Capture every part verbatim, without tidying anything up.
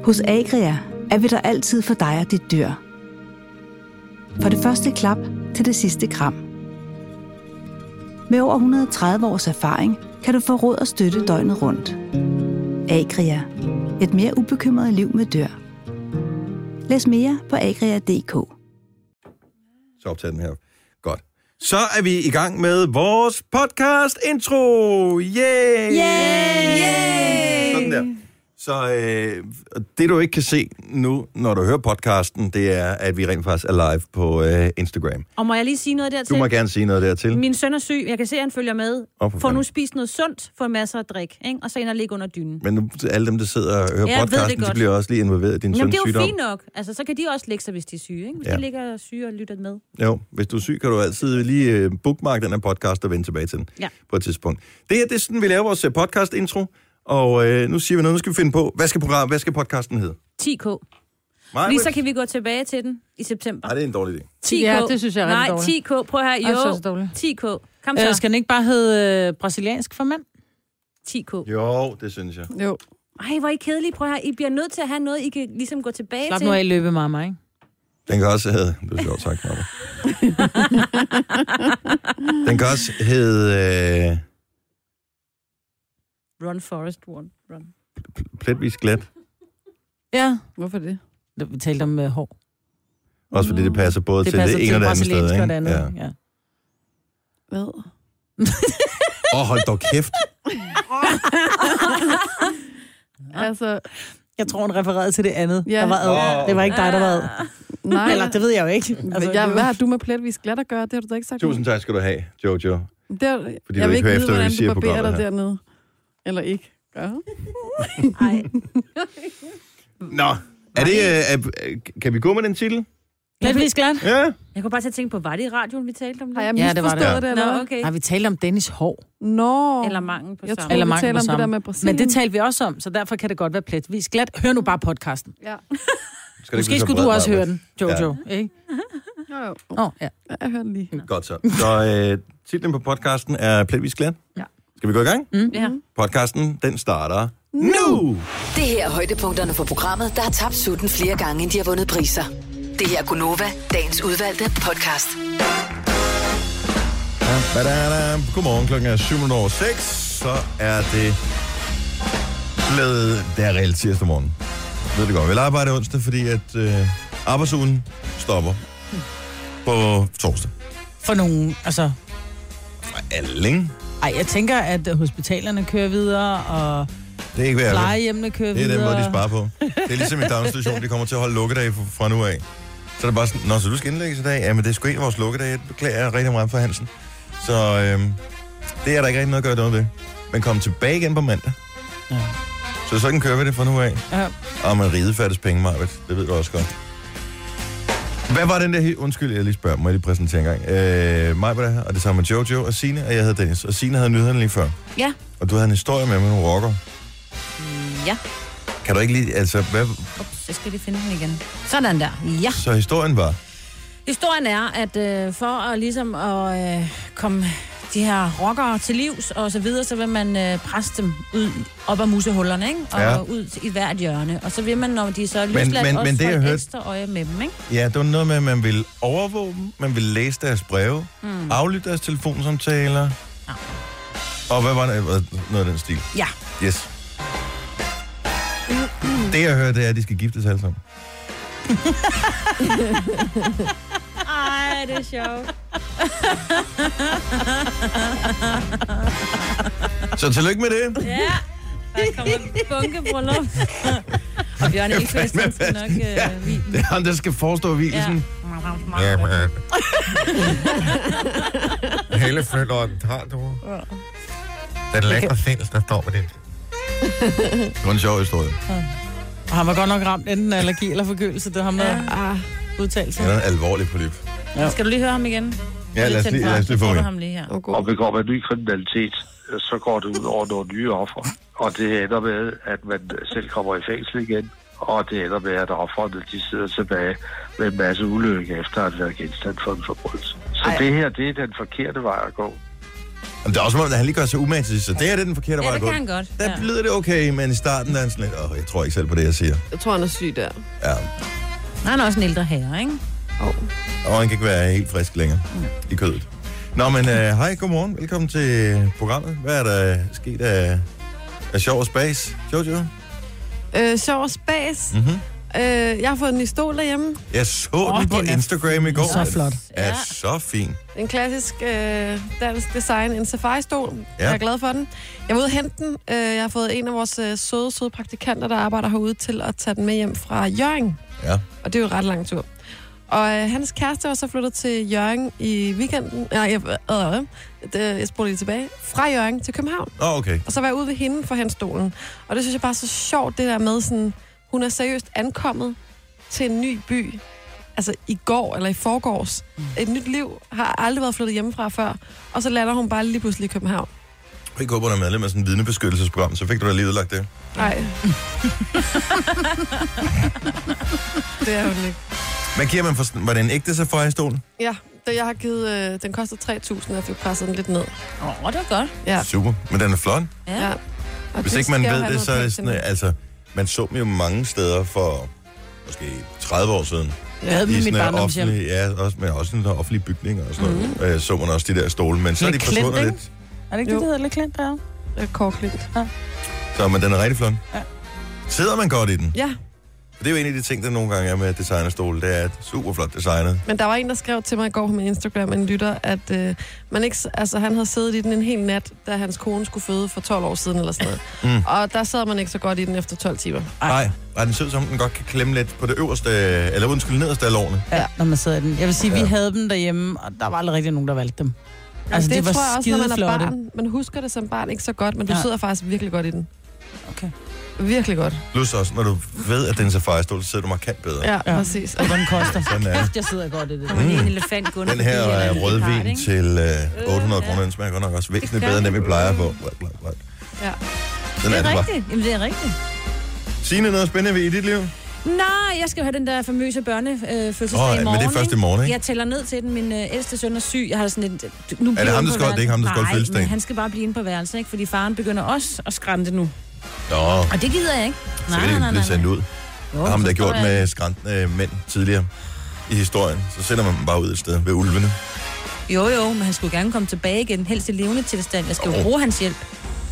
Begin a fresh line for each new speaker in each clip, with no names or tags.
Hos Agria er vi der altid for dig og dit dyr. For det første klap til det sidste kram. Med over et hundrede og tredive års erfaring kan du få råd og støtte døgnet rundt. Agria. Et mere ubekymret liv med dyr. Læs mere på agria punktum d k.
Så optager den her. Godt. Så er vi i gang med vores podcast intro. Yay!
Yay! Yay!
Sådan der. Så øh, det du ikke kan se nu, når du hører podcasten, det er, at vi rent faktisk er live på øh, Instagram.
Og må jeg lige sige noget dertil?
Du må gerne sige noget dertil.
Min søn er syg. Jeg kan se, at han følger med.
Oh,
Få nu spist noget sundt, få masser af drik, ikke? Og så ind og ligge under dynen.
Men nu, alle dem, der sidder og hører
ja,
podcasten, de bliver også lige involveret i din søns
sygdom.
sygdom.
Det er jo fint nok. Altså, så kan de også lægge sig, hvis de er syge, ikke? Hvis ja. de ligger syge og lytter med.
Jo, hvis du er syg, kan du altid lige bookmark den her podcast og vende tilbage til den ja. på et tidspunkt. Det her, det er sådan, vi laver vores podcast-intro. Og øh, nu siger vi noget, nu skal vi finde på, hvad skal, program, hvad skal podcasten hedde?
ti K. Fordi så kan vi gå tilbage til den i september.
Nej, det er en dårlig idé.
ti K.
Ja, det synes jeg er rigtig dårligt.
Nej, ti K. Prøv her. Jo, ti K. Kom så.
Øh, skal den ikke bare hedde øh, brasiliansk for mænd?
ti K.
Jo, det synes jeg.
Jo.
Ej, hvor er I kedelige. Prøv her. I bliver nødt til at have noget, I kan ligesom gå tilbage
Slap
til.
Slap nu af løbe, mamma, ikke?
Den kan også hedde... Det er sjovt sagt, mamma. Den kan også hedde... Øh...
Run, Forest, run. run.
Pletvis glat.
Ja.
Hvorfor det?
Vi talte om uh, hår.
Også fordi det passer både
det
til
passer
det ene og det andet sted, ikke?
Og det andet. Ja. Ja.
Hvad?
Åh, oh, hold dog kæft.
altså...
Jeg tror, hun refererede til det andet.
Ja.
Der var oh. Det var ikke dig, der var
Nej.
Eller, det ved jeg jo ikke.
Altså, ja, hvad har du med pletvis glat at gøre? Det har du da ikke sagt.
Tusind tak skal du have, Jojo.
Det er,
fordi
jeg
du
vil
ikke
ikke vide,
efter,
hvordan
siger
du barberer dig
her.
dernede. Eller ikke. Ja.
Ej.
Nå, er det, er, kan vi gå med den titel?
Pletvis glat?
Ja.
Jeg kunne bare til at tænke på, var det i radioen, vi talte om det?
Har jeg
ja, det var det.
det eller?
Nå, okay.
Har vi talt om Dennis hår?
Nå.
Eller mangel på
jeg
samme.
tror,
Eller
vi
mangel
taler
på
om
samme.
det der med Brasilien.
Men det talte vi også om, så derfor kan det godt være pletvis glat. Hør nu bare podcasten.
Ja.
Skal
Måske skulle du også høre den, Jojo, ja. Ikke?
Jo, jo.
Åh, oh, ja.
Jeg hører den lige.
Godt så. Så øh, titlen på podcasten er Pletvis glat.
Ja.
Skal vi gå i gang?
Mm. Ja.
Podcasten, den starter nu!
Det her er højdepunkterne for programmet, der har tabt sutten flere gange, end de har vundet priser. Det her er Gunova, dagens udvalgte podcast.
Ja, godmorgen, klokken er syv minutter over seks. Så er det blevet, det er reelt tirsdag morgen. Ved det godt, vi arbejder onsdag, fordi at øh, arbejdsugen stopper på torsdag.
For nogen, altså...
For alle, ikke?
Ej, jeg tænker, at hospitalerne kører videre, og
det er ikke værd.
plejehjemmene kører videre.
Det er den måde, de sparer på. Det er ligesom i daginstitution, de kommer til at holde lukkedage fra nu af. Så er det bare sådan, nå, så du skal indlægges i dag? Ja, men det er sgu en af vores lukkedage. Jeg beklager rigtig meget for Hansen. Så øhm, det er der ikke rigtig noget at gøre noget ved. Men kom tilbage igen på mandag. Ja. Så sådan kører vi det fra nu af.
Ja.
Og man ride fattes penge, Marvitt. Det ved du også godt. Hvad var den der... Undskyld, jeg lige spørger. Må jeg lige præsentere en gang? Øh, mig var der, og det samme med Jojo og Signe, og jeg hedder Dennis. Og Signe havde nyhederne lige før.
Ja.
Og du havde en historie med med nogle rocker.
Ja.
Kan du ikke lige... Altså, hvad...
Ups, jeg skal lige finde den igen. Sådan der. Ja.
Så historien var...
Historien er, at øh, for at ligesom at øh, komme de her rockere til livs og så videre, så vil man øh, presse dem ud op af musehullerne, ikke? Og
ja.
ud i hvert hjørne. Og så vil man, når de så er
men,
løsladt,
men,
også
men det,
få et
hørt...
ekstra øje med dem, ikke?
Ja, det var noget med, at man ville overvåge dem, man ville læse deres breve, mm. aflytte deres telefonsamtaler. Ja. Og hvad var det? Noget af den stil?
Ja.
Yes. Det, jeg hører, det er, at de skal giftes alle sammen.
Ej, det er sjovt.
Så tillykke med det.
Ja, der kommer en bunkebryllup. Og Bjørn Elfest skal nok øh, vide.
Det er ham, der skal forestå hvilesen. Ja. Ja, man. Hele føleren har du. Den lækre fæls, der står med det. Det var en sjov historie.
Ja. Og han var godt nok ramt enten allergi eller forkølelse. Det har ham, der ja. udtalt sig.
Det er en alvorlig polyp.
Ja. Skal du lige høre ham igen?
Ja, lad os lige, lad os lige få
ham lige her.
Okay. Og begår man ny kriminalitet, så går det ud over nogle nye offer. Og det ender med, at man selv kommer i fængsel igen. Og det ender med, at offerne de sidder tilbage med en masse ulykke efter at have været genstand for en forbrydelse. Så Ej. det her, det er den forkerte vej at gå.
Men det er også som om, at han lige gør sig umage til, så det er det den forkerte
Ja,
vej
det
at gå.
kan han godt.
Der
Ja.
lyder det okay, men i starten er han sådan lidt, åh, jeg tror ikke selv på det, jeg siger.
Jeg tror, han er syg der.
Ja,
Han er også en ældre herre, ikke?
Oh.
og han kan ikke være helt frisk længere mm. i kødet. Nå, men øh, hej, godmorgen. Velkommen til programmet. Hvad er der sket af, af sjov og spas, Jojo?
Øh, sjov og spas.
Mm-hmm.
Øh, jeg har fået en ny stol derhjemme.
Jeg så
Åh,
den på
den er
Instagram i går.
så flot.
Er
Ja.
så fin.
En klassisk øh, dansk design, en safari-stol.
Ja.
Jeg er glad for den. Jeg var ude at hente den. Øh, jeg har fået en af vores øh, søde, søde praktikanter, der arbejder herude, til at tage den med hjem fra Hjørring.
Ja.
Og det er jo en ret lang tur. Og øh, hans kæreste var så flyttet til Hjørring i weekenden. Nej, jeg, øh, øh, det, jeg spurgte lige tilbage. Fra Hjørring til København.
Åh, oh, okay.
Og så var jeg ude ved hende for hans stolen. Og det synes jeg bare er så sjovt, det der med sådan... Hun er seriøst ankommet til en ny by. Altså i går eller i forgårs. Mm. Et nyt liv. Har aldrig været flyttet hjemmefra før. Og så lander hun bare lige pludselig i København.
Jeg håber, der er medlem af sådan et vidnebeskyttelsesprogram, så fik du da lige udlagt det.
Nej. Det er hun ikke.
Hvad giver man for sådan? Var det en ægte safari-stol?
Ja, det jeg har givet... Øh, den koster tre tusind, og jeg fik presset den lidt ned.
Åh, oh, det var godt.
Ja.
Super. Men den er flot.
Ja.
ja. Og
Hvis
det
ikke man
skal jo
ved
have
det, så er
noget
det sådan,
pænt til
altså, man så dem jo mange steder for måske tredive år siden.
Jeg havde dem i mit
sådan en
barndomshjem.
offentlig, ja, også, men også en offentlig bygning og sådan noget. Mm-hmm. Øh, så man også de der stole, men så er de
Lidt klint,
forsvundet
ikke?
lidt.
Er det ikke
Jo.
det, det hedder lidt klint der?
mig. Kårklint.
Så men den er rigtig flot.
Ja.
Sidder man godt i den?
Ja,
Det er jo en af de ting, der nogle gange er med designerstole. Det er super flot designet.
men der var en, der skrev til mig i går på min Instagram, en lytter, at øh, man ikke, altså, han havde siddet i den en hel nat, da hans kone skulle føde for tolv år siden eller sådan noget. Mm. Og der sad man ikke så godt i den efter tolv timer.
Nej, nej, den ser ud som, den godt kan klemme lidt på det øverste, eller undskyld, nederste af lårene.
Ja, når man sidder i den. Jeg vil sige,
Ja.
vi havde dem derhjemme, og der var aldrig rigtig nogen, der valgte dem. Altså,
det
de var
tror jeg også, når man er
skideflotte.
barn. Man husker det som barn ikke så godt, men du
Ja.
sidder faktisk virkelig godt i den.
Okay.
Virkelig godt.
Plus også, når du ved, at den er safari-stol, så sidder du markant bedre.
Ja,
Ja.
præcis.
Og hvad den koster.
Sådan er det.
Jeg sidder godt i det.
Kommer lige en elefant gående
Den her
forbi, eller
er
en gepard,
rødvin
ikke?
til øh, otte hundrede kroner. Den smager godt nok også væsentligt
gør
bedre, end den vi
den.
plejer på. Blat, blat, blat.
Ja.
Sådan
Det
er det
er
bare.
rigtigt. Jamen, det er rigtigt.
Signe, noget spændende ved i dit liv?
Nej, jeg skal jo have den der famøse børnefødselsdag
Åh,
øh,
ja,
i
men
morgen.
det er først i morgen, ikke?
Jeg tæller ned til den. Min øh, ældste søn er syg. Jeg har sådan et... Nu
Er det ham, der skal, det er ikke ham, der skal holde
Nej,
fødselsdag?
men han skal bare blive inde på værelset, ikke? Fordi faren begynder også at skrænte nu.
Nå,
Og det gider jeg ikke.
så kan det blive sendt ud.
Jo,
Ham, der
så
har gjort
står jeg-
med skræntende øh, mænd tidligere i historien. Så sender man dem bare ud et sted ved ulvene.
Jo, jo, men han skulle gerne komme tilbage igen, helst i levende tilstand. Jeg skal jo bruge hans hjælp.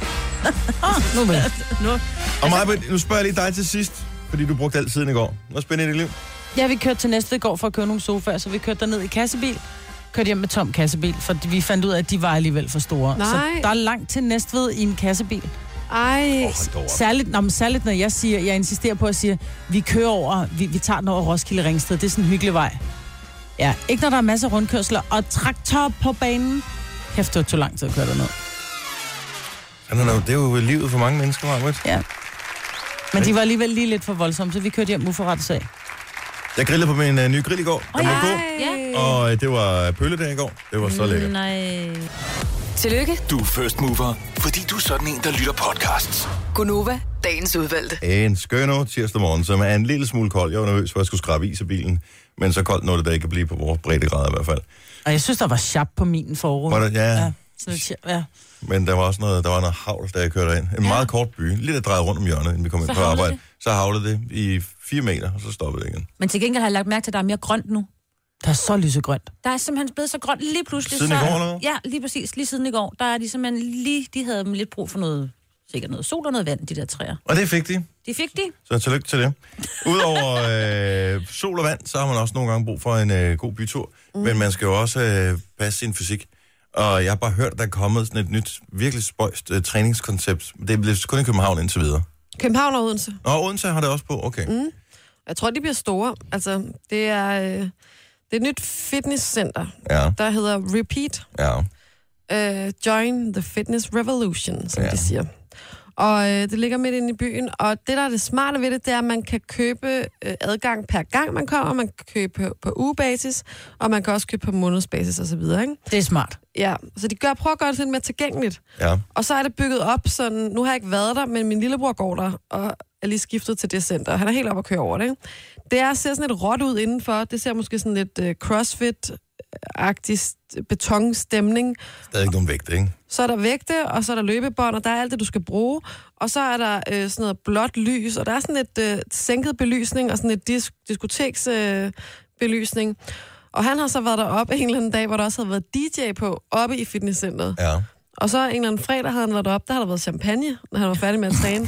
Oh, nu vel.
Nu.
Og Maja, nu spørger jeg lige dig til sidst, fordi du brugte alt siden i går. Hvad spændende i dit liv?
Ja, vi kørte til Næstved i går for at købe nogle sofaer, så vi kørte derned i kassebil. Kørte hjem med tom kassebil, for vi fandt ud af, at de var alligevel for store.
Nej.
Så der er langt til Næstved i en kassebil.
Ej,
Åh, hold da op.
Særligt, når, særligt når jeg siger, jeg insisterer på at sige, vi kører over, vi, vi tager den over Roskilde Ringsted. Det er sådan en hyggelig vej. Ja, ikke når der er masser af rundkørsler og traktor på banen. Kæft, det tog lang tid at køre derned.
Sådan er det, det er jo livet for mange mennesker, Maja.
Ja. Men de var alligevel lige lidt for voldsomme, så vi kørte hjem uforrettet sag.
Jeg grillede på min uh, nye grill i går. Den var god.
Ja.
Og øh, det var pølledag i går. Det var så lækkert.
Nej.
Tillykke,
Du er first mover, fordi du er sådan en, der lytter podcasts.
Gunova, dagens udvalgte.
En skønne tirsdag morgen, som er en lille smule kold. Jeg var nervøs for, at jeg skulle skrabe is af bilen. Men så koldt nåede det da ikke at blive på vores breddegrader i hvert fald.
Og jeg synes, der var chap på min forrude.
Var der, ja,
Ja, sådan et chap, ja.
men der var også noget, der var noget havl, da jeg kørte ind. En ja. meget kort by. Lidt at dreje rundt om hjørnet, inden vi kom ind
Så
på
havlede
arbejde.
det?
Så havlede det i fire meter, og så stoppede det igen.
Men til gengæld har jeg lagt mærke til, at der er mere grønt nu.
Der er så lysegrønt.
Der er simpelthen blevet så grønt lige pludselig.
Siden
så...
i går, eller hvad?
Ja, lige præcis. Lige siden i går. Der er de simpelthen lige... De havde dem lidt brug for noget... Sikkert noget sol og noget vand, de der træer.
Og det fik de.
De fik de.
Så tillykke til det. Udover øh, sol og vand, så har man også nogle gange brug for en øh, god bytur. Mm. Men man skal jo også øh, passe sin fysik. Og jeg har bare hørt, at der er kommet sådan et nyt, virkelig spøjst øh, træningskoncept. Det er blevet kun i København indtil videre.
København og Odense.
Og Odense har det også på, okay. Mm.
Jeg tror, de bliver store. Altså, det er, øh, det er et nyt fitnesscenter,
Ja,
der hedder Repeat.
ja.
Uh, join the fitness revolution, som
Ja.
ja. de siger. Og øh, det ligger midt inde i byen, og det, der er det smarte ved det, det er, at man kan købe øh, adgang per gang, man kommer, man kan købe på, på ugebasis, og man kan også købe på månedsbasis osv., ikke?
Det er smart.
Ja, så de gør, prøver at gøre det lidt mere tilgængeligt.
Ja.
Og så er det bygget op sådan, nu har jeg ikke været der, men min lillebror går der, og er lige skiftet til det center. Han er helt op at køre over det, ikke? Det er, ser sådan lidt råt ud indenfor. Det ser måske sådan lidt uh, crossfit agtig betonstemning.
Stadig ikke nogen vægte, ikke?
Så er der vægte, og så er der løbebånd, og der er alt det, du skal bruge. Og så er der øh, sådan noget blåt lys, og der er sådan et øh, sænket belysning, og sådan et disk- diskoteks øh, belysning. Og han har så været deroppe en eller anden dag, hvor der også havde været D J på, oppe i fitnesscenteret.
Ja.
Og så en eller anden fredag havde han været deroppe, der har der været champagne, når han var færdig med at træne.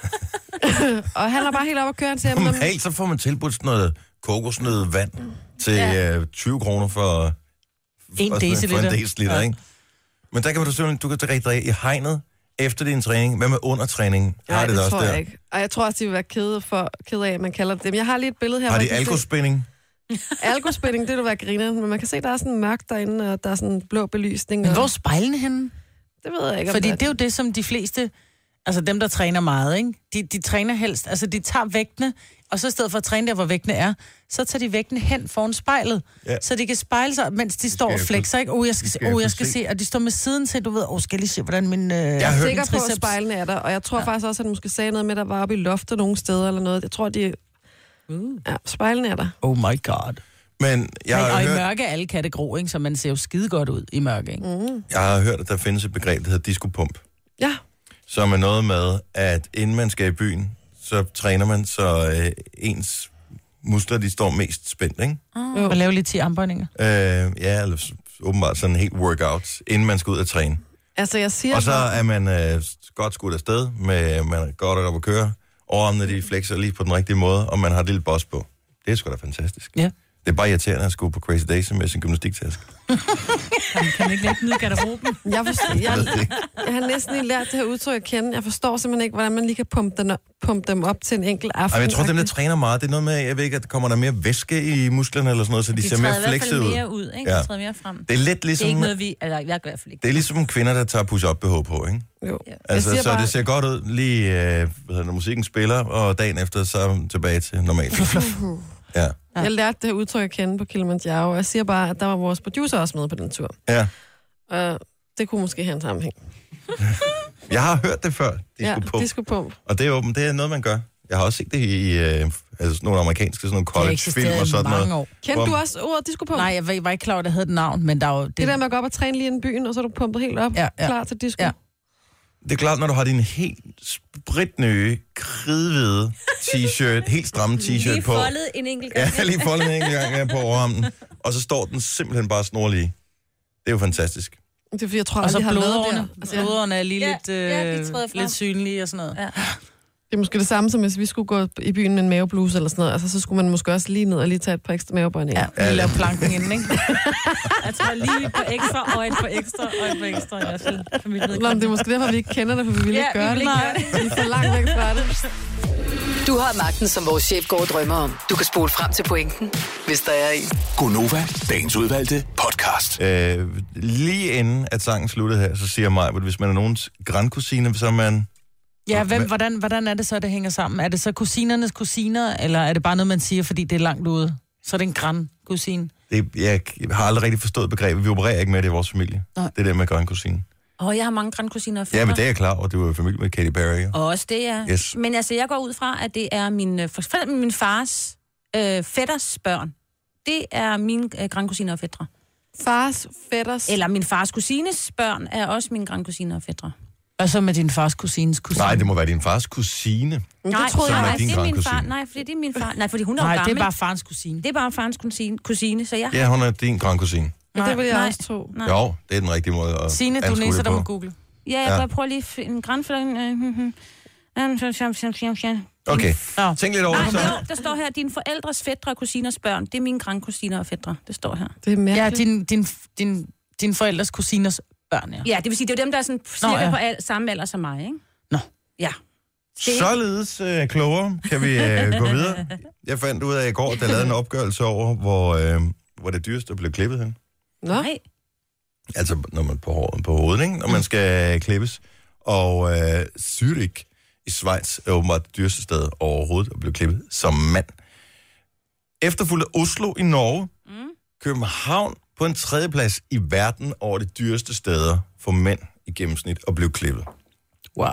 Og han var bare helt oppe at køre, han siger,
Normalt så får man tilbudt sådan noget kokosnød vand til ja. øh, tyve kroner for,
En
for,
deciliter.
for en deciliter,
Ja.
ikke? Men der kan du simpelthen, du kan drikke dig i hegnet efter din træning. Hvad med undertræning? Har
Nej,
det,
det,
det også
tror
der?
jeg ikke. Og jeg tror også, de vil være kede, for, kede af, at man kalder det dem. Jeg har lige et billede her.
Har
hvor
de
jeg kan se-
alkospænding?
Alkospænding, det vil være griner, men man kan se, der er sådan mørkt derinde, og der er sådan blå belysning.
Men
Og...
hvor er spejlene henne?
Det ved jeg ikke, om
Fordi
der...
det er jo det, som de fleste, altså dem, der træner meget, ikke? De, de træner helst, altså de tager vægtene, og så i stedet for at træne der, hvor vægtene er, så tager de vægtene hen foran spejlet,
Ja.
så de kan spejle sig, mens de står og
jeg
flexer, ikke? Åh, jeg skal,
det
se,
skal jeg
oh, jeg
kunne
skal
se.
se, og de står med siden til, du ved, åh, skal jeg lige se, hvordan min... Øh,
Jeg
Jeg
har
er
hørt
sikker på, at
triceps-
spejlene er der, og jeg tror ja. faktisk også, at han måske sagde noget med, der var oppe i loftet nogle steder eller noget. Jeg tror, de...
Uh.
Ja, spejlene er der.
Oh my god.
Men jeg
Men,
har,
og i
hørt,
mørke er alle katte grå, ikke? Så man ser jo skide godt ud i mørke, ikke?
Mm.
jeg har hørt, at der findes et begreb, der hedder diskopump,
Ja,
som er noget med, at inden man skal i byen, så træner man, så øh, ens muskler, de står mest spændt, ikke?
jo.
Og lave lidt ti armbøjninger.
Øh, ja, eller s- åbenbart sådan en helt workout, inden man skal ud og træne.
Altså, jeg siger
Og så
bare-
er man øh, godt skudt afsted, med, man er godt op at køre, overarmene de flexer lige på den rigtige måde, og man har et lille boss på. Det er sgu da fantastisk.
Ja.
Det er bare irriterende at skulle på Crazy Days med sin gymnastiktaske.
Kan, kan ikke lægge den ud i garderoben?
Jeg, forstår, jeg,
ved det ikke.
jeg har næsten lige lært det her udtryk at kende. Jeg forstår simpelthen ikke, hvordan man lige kan pumpe, den op, pumpe dem op til en enkelt aften.
Ej, jeg tror, dem, der træner meget, det er noget med, jeg ved ikke, at der kommer der mere væske i musklerne eller sådan noget, så de,
De
ser
træder
mere
i hvert
flexet
fald
ud.
mere ud, ikke?
Ja.
De træder mere frem.
Det er lidt
Det er
ligesom,
ikke noget, vi... Eller jeg gør i hvert fald ikke.
det er ligesom kvinder, der tager push-up B H på, ikke?
Jo.
Ja.
Altså,
siger
så
bare-
det ser godt ud lige, øh, hvad hedder, når musikken spiller, og dagen efter, så er man tilbage til normalt. Ja.
Jeg lærte det her udtryk at kende på Kilimanjaro, og jeg siger bare, at der var vores producer også med på den tur.
Ja.
Og det kunne måske have en sammenhæng.
Jeg har hørt det før, de
Ja,
skulle på.
diskopump.
Og det er åbent, det er noget, man gør. Jeg har også set det i øh, altså sådan nogle amerikanske sådan nogle
Det har
college-film
eksisteret
og
i
sådan
mange
noget.
år.
Kendte
Hvor-
du også ordet diskopump?
Nej, jeg var, jeg var ikke klar over, at det havde et navn, men der er jo... Det,
Det der med at gå op og træne lige inden byen, og så er du pumpet helt op,
Ja, ja.
klar til disco.
Ja.
Det er klart, når du har din helt spritnye, kridhvide t-shirt, helt stramme t-shirt
Lige
på.
foldet en enkelt gang.
Ja, lige foldet en enkelt gang ja, på overarmen. Og så står den simpelthen bare snorlige. Det er jo fantastisk.
Det er fordi, jeg tror,
og
at
så
jeg har været
blodårene.
der. Altså, jeg,
Blodårene er lige
Ja,
lidt, øh,
ja, de træder frem.
lidt synlige og sådan noget.
Ja.
det er måske det samme, som hvis vi skulle gå i byen med en mavebluse eller sådan noget. Altså, så skulle man måske også lige ned og lige tage et par ekstra mavebånd.
Ja, vi laver planken inden, ikke?
Jeg tror lige på ekstra, og et på ekstra, og et på ekstra. I hvert fald. For mit
Nå, men
vedkommende.
det er måske derfor, vi ikke kender det, for vi vil
Ja,
ikke
vi
gøre
vil
det.
ikke gøre
Vi er for langt væk fra det.
Du har magten, som vores chef går og drømmer om. Du kan spole frem til pointen, hvis der er en.
Gonova, dagens udvalgte podcast.
Øh, lige inden at sangen sluttede her, så siger mig, at hvis man er nogens grandkusine, så er man...
Ja, hvem, hvordan, hvordan er det så, det hænger sammen? Er det så kusinernes kusiner, eller er det bare noget, man siger, fordi det er langt ude? Så er det en grandkusine.
Det, jeg har aldrig rigtig forstået begrebet. Vi opererer ikke med det i vores familie.
Nej.
Det der med grandkusine.
Åh, oh, jeg har mange grandkusiner og fætter.
Ja, men det er jeg klar over. Det var jo familie med Katy Perry. Ja.
Og også det, ja.
Yes.
Men altså, jeg går ud fra, at det er min, øh, for eksempel min fars øh, fætters børn. Det er mine øh, grandkusiner og fætre.
Fars, fætters...
Eller min fars kusines børn er også mine grandkusiner og fætre.
Og så med din fars kusines kusine.
Nej, det må være din fars kusine.
Men
Nej,
det troede
som
jeg
er
nej,
din
det er min
grandkusine.
far. Nej, fordi det er min far. Nej, fordi hun er jo
Nej, det
gammel.
er bare farens kusine.
det er bare farens kusine, kusine så jeg har...
Ja, hun er din grandkusine.
Men det vil jeg
nej,
også tro.
nej.
Jo, det er den rigtige måde at
Signe, du er den
anskue
eneste,
det
der
på.
må google.
Ja, jeg
Ja.
ja. prøver lige at finde en grandfætter.
Okay,
Nå.
tænk lidt over
Nej,
det så.
jo, der står her, dine forældres fætre og kusiners børn. Det er mine grandkusiner og fætre. Det står her.
Det er
Ja,
mærkeligt.
din, din, din, din forældres kusiners børn, ja.
Ja, det vil sige, det er jo dem, der er sådan cirka
Nå, ja.
på al, samme alder som mig, ikke?
Nå.
Ja. Det er
Således øh, klogere kan vi øh, gå videre. Jeg fandt ud af i går, at der lavede en opgørelse over, hvor, øh, hvor det dyreste blev klippet hen.
Nå,
Nej.
Altså, når man på, hår, på hovedet, ikke? Når man skal klippes. Og øh, Zürich i Schweiz er åbenbart det dyreste sted overhovedet at blive klippet som mand. Efterfulgt af Oslo i Norge. Mm. København på en tredjeplads i verden over de dyreste steder for mænd i gennemsnit at blive klippet.
Wow.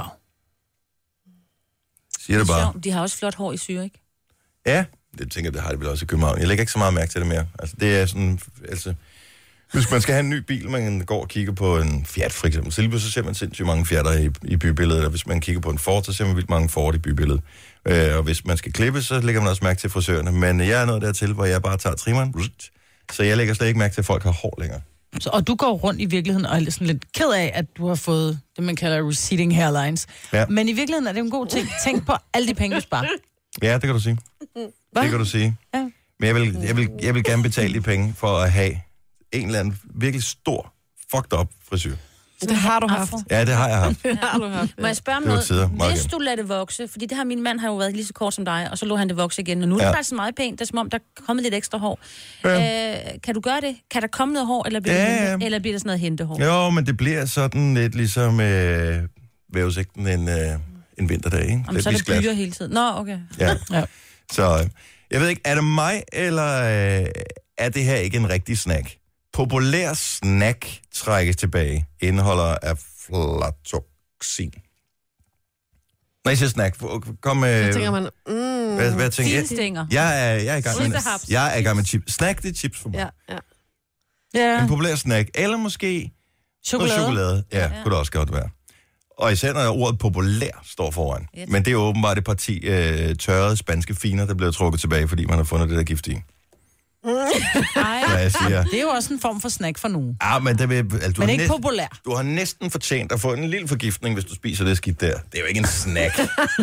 Siger det bare.
Sjovt. De har også flot hår i Zürich.
Ja, det tænker jeg, det har de vel også i København. Jeg lægger ikke så meget mærke til det mere. Altså, det er sådan, altså, Hvis man skal have en ny bil, man går og kigger på en Fiat for eksempel, så lige pludselig ser man sindssygt mange Fiatter i, i bybilledet, og hvis man kigger på en Ford, så ser man vildt mange Ford i bybilledet. Øh, og hvis man skal klippe, så lægger man også mærke til frisørerne. Men jeg er nået dertil, hvor jeg bare tager trimmeren, så jeg lægger slet ikke mærke til, at folk har hår længere.
Så, og du går rundt i virkeligheden og er sådan lidt ked af, at du har fået det, man kalder receding hairlines.
Ja.
Men i virkeligheden er det en god ting. Tænk på alle de penge, du sparer.
Ja, det kan du sige.
Hva?
Det kan du sige.
Ja.
Men jeg vil, jeg, vil, jeg vil gerne betale de penge for at have en eller anden virkelig stor, fucked up frisyr.
Det har du haft.
Ja, det har jeg haft.
Det har du haft.
Må jeg spørge om
Det var
noget?
tider, meget
Hvis
gerne.
du lader det vokse, fordi det her, min mand har jo været lige så kort som dig, og så lå han det vokse igen, og nu er det
Ja.
faktisk meget pænt. Det er som om, der er kommet lidt ekstra hår.
Ja.
Øh, kan du gøre det? Kan der komme noget hår, eller bliver,
Ja,
det,
ja.
hente, eller bliver det sådan noget hentehår?
Jo, men det bliver sådan lidt ligesom øh, vævesigten en, øh, en vinterdag, ikke?
Om, så er det
isglat.
byer hele tiden. Nå, okay.
Ja.
Ja.
Så øh, jeg ved ikke, er det mig, eller øh, er det her ikke en rigtig snack? Populær snack trækkes tilbage, indeholder aflatoxin. Når jeg siger snack, kom med...
Så tænker man, mm,
hvad, hvad tænker jeg?
Finstænger.
Jeg er, jeg er i gang med,
Slibehaps.
jeg er i gang med chips. Snack, det er chips for mig.
ja, ja.
Ja.
En populær snack, eller måske
Chokolade.
noget chokolade. Ja, ja, kunne det også godt være. Og især når ordet populær står foran.
Yes.
Men det er åbenbart et parti øh, tørrede spanske finer, der bliver trukket tilbage, fordi man har fundet det der gift i.
Ej,
Så jeg siger,
Det er jo også en form for snack for nogen.
ah, men, det vil, altså, du,
Men
har
ikke
næsten,
populær.
du har næsten fortjent at få en lille forgiftning, hvis du spiser det skidt der. Det er jo ikke en snack.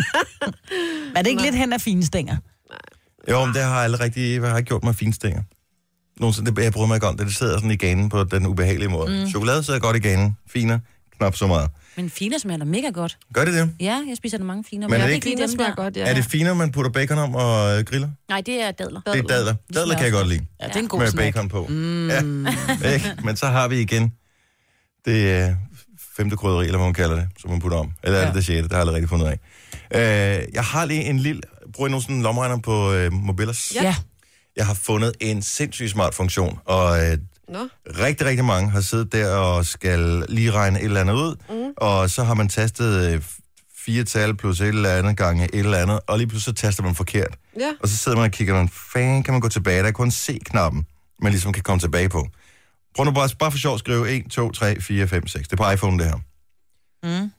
Er det ikke lidt hen af fine stænger?
Jo, men det har jeg aldrig rigtig jeg har ikke gjort mig finstænger. Nogensinde, det jeg bryder mig ikke om det. Det sidder sådan i ganen på den ubehagelige måde. Mm. Chokolade sidder godt i ganen. Finer. Knap så meget.
men finer smager da mega godt.
Gør det det?
Ja, jeg spiser da mange finer.
Men
Men
er
jeg
det
kan
ikke-
ikke lide
Det
dem
smager
der.
godt, ja.
Er det finer, man putter bacon om og øh, griller?
Nej, det er dadler.
Det er dadler. Dadler kan jeg godt lide.
Ja, det er en god
Med
snack.
bacon på. Mm. Ja, ikke? Men så har vi igen det øh, femte krydderi, eller hvad man kalder det, som man putter om. Eller er det
Ja.
det sjette? Det har jeg aldrig rigtig fundet af. Øh, jeg har lige en lille... Bruger I nogen sådan en lommeregner på øh, Mobilos?
Ja.
Jeg har fundet en sindssygt smart funktion, og øh,
Nå.
rigtig, rigtig mange har siddet der og skal lige regne et eller andet ud, mm. og så har man tastet øh, fire tal plus et eller andet gange et eller andet, og lige pludselig så taster man forkert.
Ja.
Og så sidder man og kigger, man, fan, kan man gå tilbage? Der er kun C-knappen, man ligesom kan komme tilbage på. Prøv nu bare, bare for sjov at skrive et, to, tre, fire, fem, seks. Det er på iPhone, det her.
Mm.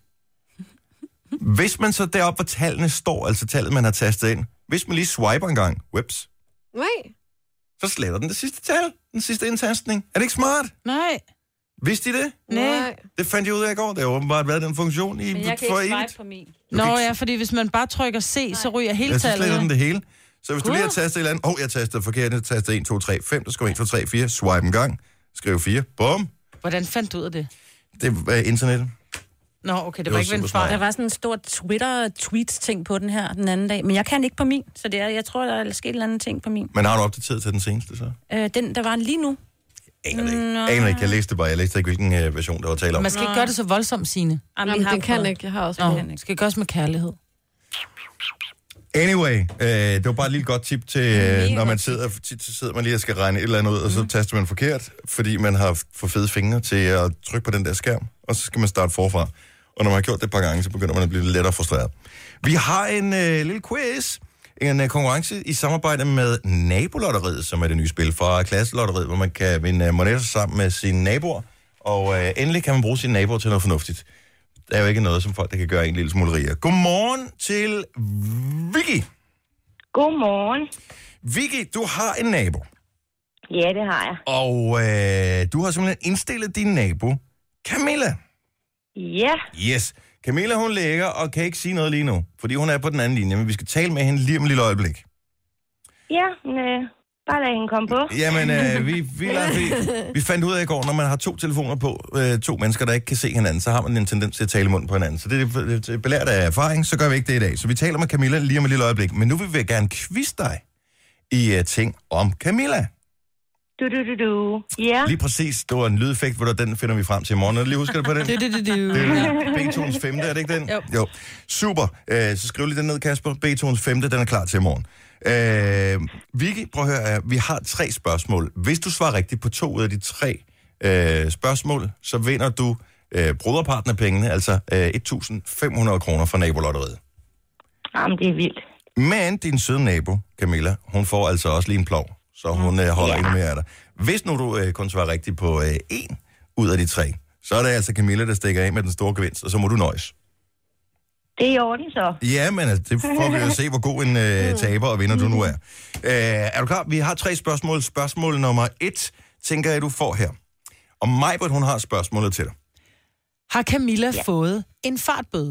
Hvis man så deroppe, hvor tallene står, altså tallet, man har tastet ind, hvis man lige swiper en gang, whips,
Nej.
så sletter den det sidste tal, den sidste indtastning. Er det ikke smart?
Nej.
Vidste I det?
Nej.
Det fandt jeg ud af i går. Det har åbenbart været den funktion i
Men jeg kan
for
ikke
evigt.
swipe på min.
Nå
kan ikke-
ja, fordi hvis man bare trykker C, så ryger hele
Ja, så
tallet.
sletter den
jo.
det hele. Så hvis du lige har
Cool.
tastet et eller andet, åh, oh, jeg tastede forkert, jeg tastede et, to, tre, fem, der skal en, to, tre, fire, swipe en gang, skriv fire, bum.
Hvordan fandt du ud af det?
Det er uh, internettet.
Nå, okay, det
Det
var
var
ikke ved en
super
fejl.
Der var sådan en stor Twitter-tweet-ting på den her den anden dag, men jeg kan ikke på min, så det er, jeg tror, der er sket en eller anden ting på min.
Men har du opdateret til den seneste så?
Øh, den, der var lige nu.
Aner det ikke.
Nå.
Aner ikke. Jeg læste det bare. Jeg læste ikke, hvilken uh, version der var tale om.
Man skal ikke gøre det så voldsomt, Signe.
Jamen,
Jamen,
vi har
den kan
prøvet.
ikke. Jeg har også
Nå,
prøvet.
det skal gøres med kærlighed.
Anyway, øh, det var bare et lille godt tip til, øh,
Mega
når man
godt
sidder, tit så sidder man lige og skal regne et eller andet ud, og så taster man forkert, fordi man har for fede fingre til at trykke på den der skærm, og så skal man starte forfra. Og når man har gjort det et par gange, så begynder man at blive lidt lettere frustreret. Vi har en øh, lille quiz, en øh, konkurrence i samarbejde med Nabolotteriet, som er det nye spil fra Klasselotteriet, hvor man kan vinde øh, monetter sammen med sine naboer, og øh, endelig kan man bruge sine naboer til noget fornuftigt. Der er jo ikke noget, som folk, der kan gøre en lille smule rigere. Godmorgen til Vicky.
Godmorgen.
Vicky, du har en nabo,
Ja, det har jeg.
og øh, du har simpelthen indstillet din nabo, Camilla.
Ja,
Yes. Camilla, hun ligger og kan ikke sige noget lige nu, fordi hun er på den anden linje, men vi skal tale med hende lige om et lille øjeblik.
ja, men, øh, bare lad hende komme på.
Jamen, øh, vi, vi, lader, vi, vi fandt ud af i går, når man har to telefoner på, øh, to mennesker, der ikke kan se hinanden, så har man en tendens til at tale i munden på hinanden. Så det er, det er belært af erfaring, så gør vi ikke det i dag. Så vi taler med Camilla lige om et lille øjeblik. Men nu vil vi gerne quizze dig i uh, ting om Camilla.
Du, du, du, du. Ja,
Lige præcis. Det var en lydeffekt, hvor den finder vi frem til i morgen. Er du lige husker du på den?
Det, det, det, det.
Det er Beethovens femte, er det ikke den?
Jo.
jo. Super. Øh, så skriv lige den ned, Kasper. Beethovens femte, den er klar til i morgen. Øh, Vicky, prøv at høre, vi har tre spørgsmål. Hvis du svarer rigtigt på to ud af de tre øh, spørgsmål, så vinder du øh, broderpartnerpengene, altså øh, et tusind fem hundrede kroner fra Nabolotteriet.
jamen det er vildt.
Men din søde nabo, Camilla, hun får altså også lige en plov. så hun øh, holder
Ja.
endnu mere af dig. Hvis nu du øh, kun svarer rigtigt på øh, en ud af de tre, så er det altså Camilla, der stikker af med den store gevinst, og så må du nøjes.
Det er i orden så.
Ja, men altså, det får vi jo se, hvor god en øh, taber og vinder du nu er. Øh, er du klar? Vi har tre spørgsmål. Spørgsmål nummer et, tænker jeg, du får her. Og Majbert, hun har spørgsmålet til dig.
Har Camilla ja. fået en fartbøde?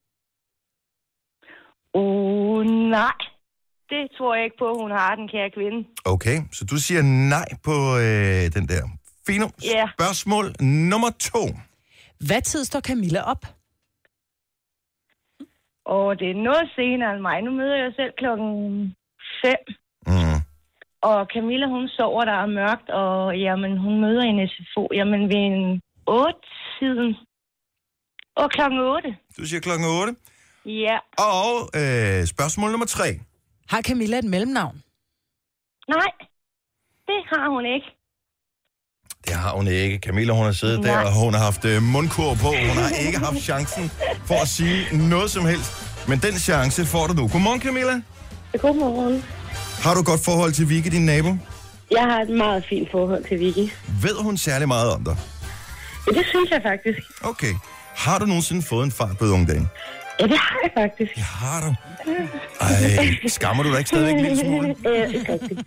Uh, nej. Det tror jeg ikke på, hun har, den kære kvinde.
Okay, så du siger nej på øh, den der. Fino.
Ja.
Spørgsmål nummer to.
Hvad tid står Camilla op?
Og det er noget senere end mig. Nu møder jeg selv klokken fem.
Mm.
Og Camilla, hun sover, der er mørkt, og jamen, hun møder en S F O. Jamen, ved en otte tiden. Og klokken otte.
Du siger klokken otte.
Ja.
Og øh, spørgsmål nummer tre.
Har Camilla et mellemnavn?
Nej, det har hun ikke.
Det har hun ikke. Camilla, hun har siddet
Nej.
der, og hun har haft øh, mundkur på. Hun har ikke haft chancen for at sige noget som helst. Men den chance får du nu. Godmorgen, Camilla.
Godmorgen.
Har du godt forhold til Vicky, din nabo?
Jeg har et meget fint forhold til Vicky.
Ved hun særlig meget om dig?
Ja, det synes jeg faktisk.
Okay. Har du nogensinde fået en fartbøde, unge dame?
Ja, det har jeg faktisk.
Det har du. Ej, skammer du dig ikke stadigvæk en lille smule?
Ja, ikke rigtigt.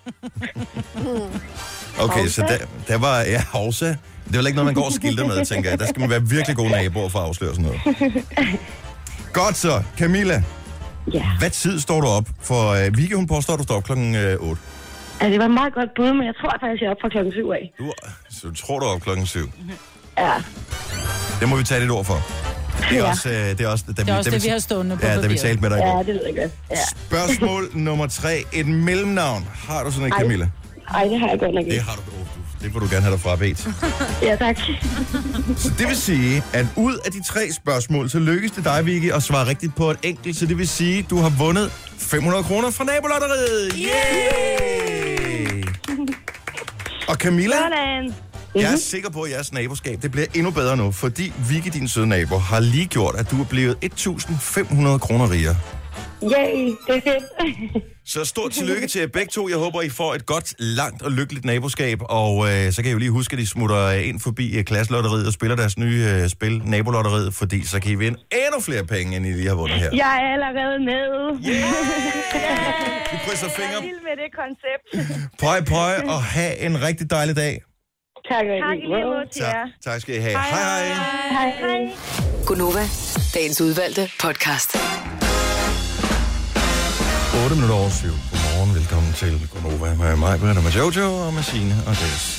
Okay, så der, der var... Ja, Hovsa. Det er vel ikke noget, man går og skilter med, tænker jeg. Der skal man være virkelig gode naboer for at afsløre sådan noget. Godt så, Camilla.
Ja.
Hvad tid står du op? For uh, Vicky, hun påstår, du står op klokken uh, otte.
Altså, det var et meget godt bud, men jeg tror faktisk, jeg er op fra klokken syv af.
Du, så du tror, du er op klokken syv?
Ja.
Det må vi tage dit ord for. Det er
Ja.
også, uh, det er også, da
Det er også det, vi har stående på
Ja, da vi
papiret.
talte med dig i
Ja,
går.
det ved jeg godt. Ja.
Spørgsmål nummer tre. Et mellemnavn. Har du sådan et,
Ej.
Camilla?
Ej, det har jeg godt nok
Det
ikke.
har du. Oh, du- det får du gerne have dig frabedt.
Ja, tak.
Så det vil sige, at ud af de tre spørgsmål, så lykkes det dig, Vicky, at svare rigtigt på et enkelt. Så det vil sige, at du har vundet fem hundrede kroner fra Nabolotteriet. Yay! Og Camilla,
Sådan.
jeg er sikker på, at jeres naboskab det bliver endnu bedre nu, fordi Vicky, din søde nabo, har lige gjort, at du er blevet et tusind fem hundrede kroner rigere.
Yay, det er fedt.
Så stort tillykke til jer begge to. Jeg håber, I får et godt, langt og lykkeligt naboskab. Og øh, så kan I jo lige huske, at de smutter ind forbi øh, Klasselotteriet og spiller deres nye øh, spil, Nabolotteriet, fordi så kan I vinde endnu flere penge, end I lige har vundet her.
Jeg er allerede med.
Vi krydser
Jeg er
fingre.
vild med det koncept.
Pøj, pøj, og have en rigtig dejlig dag.
Tak, tak i lige måde til jer.
Tak, tak skal I have. Hej, hej.
Hej, hej.
Gunova, dagens udvalgte podcast.
otte minutter over syv. Godmorgen, velkommen til Gunova med mig, Britta, med Jojo og med Signe og Des.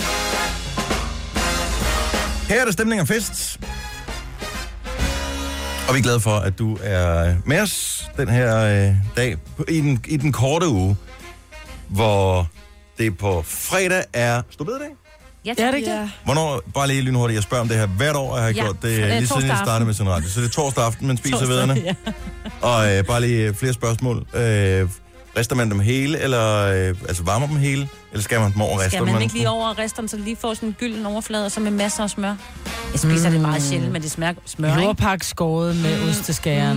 Her er der stemning og fest. Og vi er glade for, at du er med os den her øh, dag i den, i den korte uge, hvor det på fredag er storbededag.
Ja,
Ja, det er ikke det?
Hvornår, bare lige lynhurtigt, jeg spørger om det her hvert år, jeg har
Ja,
gjort det
øh,
lige siden jeg
torsdag
startede
aften.
med sådan en radio. Så det er torsdag aften, man spiser
Torsdag,
vederne.
ja.
Og øh, bare lige flere spørgsmål. Øh, rister man dem hele, eller øh, altså varmer dem hele, eller skal man dem over rister?
Skal man ikke lige over resterne, så det lige får sådan en gylden overflade, og så med masser af smør? Jeg spiser mm. det meget sjældent, men det smager smør, ikke?
Jordpakke skåret med mm. osteskæren.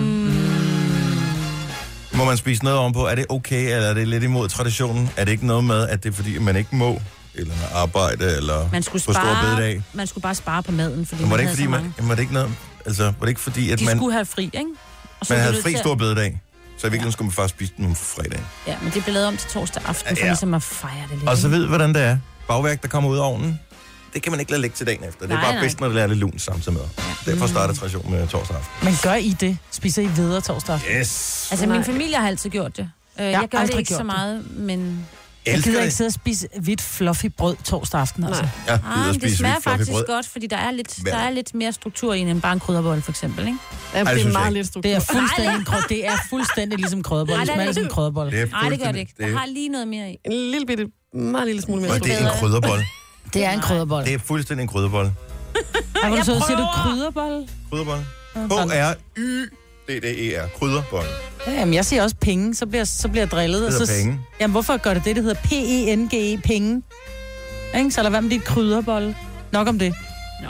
Mm.
Må man spise noget ovenpå? Er det okay, eller er det lidt imod traditionen? Er det ikke noget med, at det er fordi, man ikke må, eller arbejde, eller
Man skulle
på stor
spare,
bededag?
man skulle bare spare på maden, fordi
Men var
man
det ikke
havde
fordi,
så
man,
mange.
jamen, var det ikke noget, altså, var det ikke fordi, at
De
man,
skulle have fri, ikke? Og så
man
blev
havde
det
fri
til-
stor bededag? Så i virkeligheden skulle man faktisk spise den om fredagen.
Ja, men det blev lavet om til torsdag aften, for
Ja.
ligesom at fejre det lidt.
Og så
ikke?
ved, hvordan det er. Bagværk, der kommer ud af ovnen, det kan man ikke lade ligge til dagen efter. Det er
Nej,
bare
nej.
bedst, når det er lidt lunt samtidig med. Derfor starter traditionen med torsdag aften.
Men gør I det? Spiser I videre torsdag aften?
Yes!
Altså,
Nej.
min familie har altid gjort det. Øh,
har
jeg gør det
aldrig
ikke så
gjort det.
meget, men...
Jeg
Elsker
gider ikke
det.
sidde og spise hvidt fluffy brød torsdag aften, altså.
Nej.
Ja,
Ah,
gider at
men det
spise
smager
hvidt fluffy
faktisk
brød.
godt, fordi der er lidt,
Hver
der er lidt mere struktur i end bare en krydderbolle, for eksempel, ikke?
Ja,
det
det
synes
er
jeg
meget
ikke.
lidt struktur.
Det er fuldstændig, en krød- det er fuldstændig ligesom krødebolle.
Nej,
Det
det er
smager
det
som
ikke.
krødebolle.
Det er
Nej, det gør det ikke.
fuldstændig-
Der har lige noget mere i.
En lille bitte, meget lille smule mere.
Og det er en
bedre.
krydderbolle.
Det er en krødebolle.
Det er fuldstændig en krydderbolle.
Ej, hvor du så siger du
prøver.
krydderbolle?
Krydderbolle. K-R-Y-D-D-E-R. Krydderbolle.
Ja, jamen, jeg siger også penge, så bliver, så bliver jeg drillet.
Det
og
hedder
så,
penge.
Jamen, hvorfor gør det det? Det hedder P-E-N-G-E, penge. Ikke? Så lad være med dit krydderbolle. Nok om det.